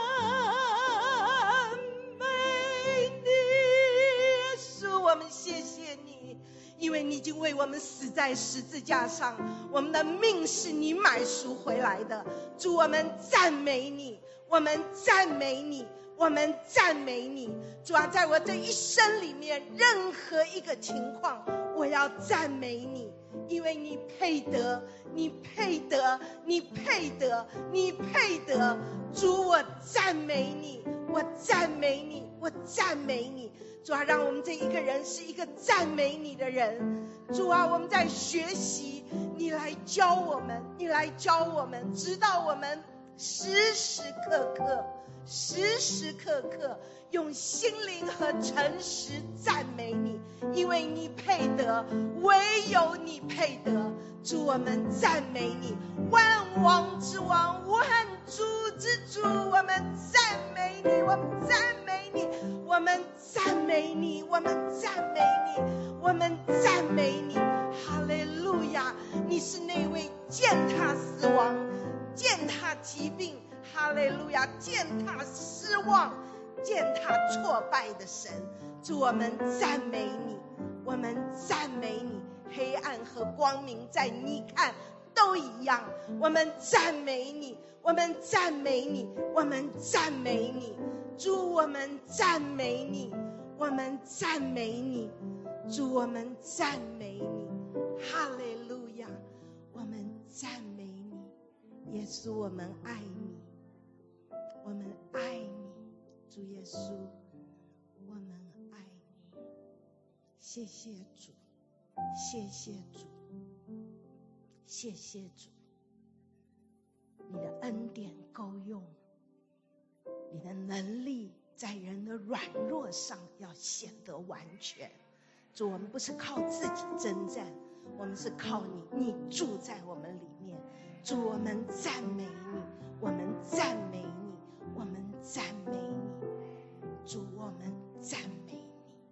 美你，耶稣，我们谢谢你，因为你已经为我们死在十字架上，我们的命是你买赎回来的。主，我们赞美你，我们赞美你，我们赞美你。主啊，在我这一生里面任何一个情况，我要赞美你，因为你配得，你配得，你配得，你配得。主，我赞美你，我赞美你，我赞美你。主啊，让我们这一个人是一个赞美你的人。主啊，我们在学习，你来教我们，你来教我们，直到我们时时刻刻时时刻刻用心灵和诚实赞美你，因为你配得，唯有你配得。主，我们赞美你，万王之王，万主之主，我们赞美你，我们赞美你，我们赞美你，我们赞美你，我们赞美你。哈利路亚！你是那位践踏死亡、践踏疾病，哈利路亚，践踏失望、践踏挫败的神。主，我们赞美你，我们赞美你。黑暗和光明在你看都一样，我们赞美你，我们赞美你，我们赞美你。主，我们赞美你，我们赞美你。主，我们赞美你，哈利路亚，我们赞美你。耶稣，我们爱你，我们爱你。主耶稣，我们爱你。谢谢主，谢谢主，谢谢主，你的恩典够用，你的能力在人的软弱上要显得完全。主，我们不是靠自己征战，我们是靠你，你住在我们里面。主，我们赞美你，我们赞美你，我们赞美你。主，我们赞美你。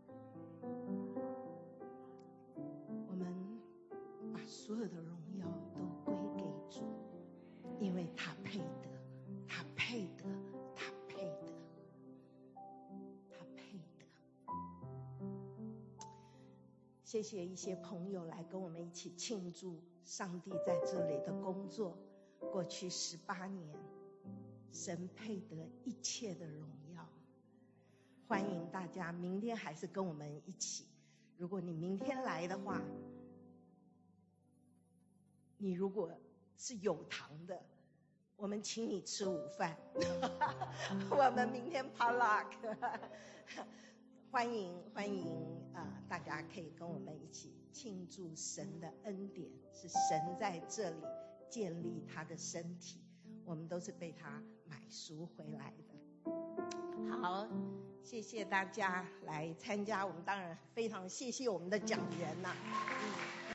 我们把所有的荣耀都归给主，因为他配得，他配得，他配得，他配得。谢谢一些朋友来跟我们一起庆祝上帝在这里的工作。过去十八年，神配得一切的荣耀。欢迎大家明天还是跟我们一起。如果你明天来的话，你如果是有堂的，我们请你吃午饭。我们明天 potluck。欢迎欢迎啊、呃！大家可以跟我们一起庆祝神的恩典，是神在这里建立他的身体，我们都是被他买赎回来的。好，谢谢大家来参加，我们当然非常谢谢我们的讲员呐、啊。嗯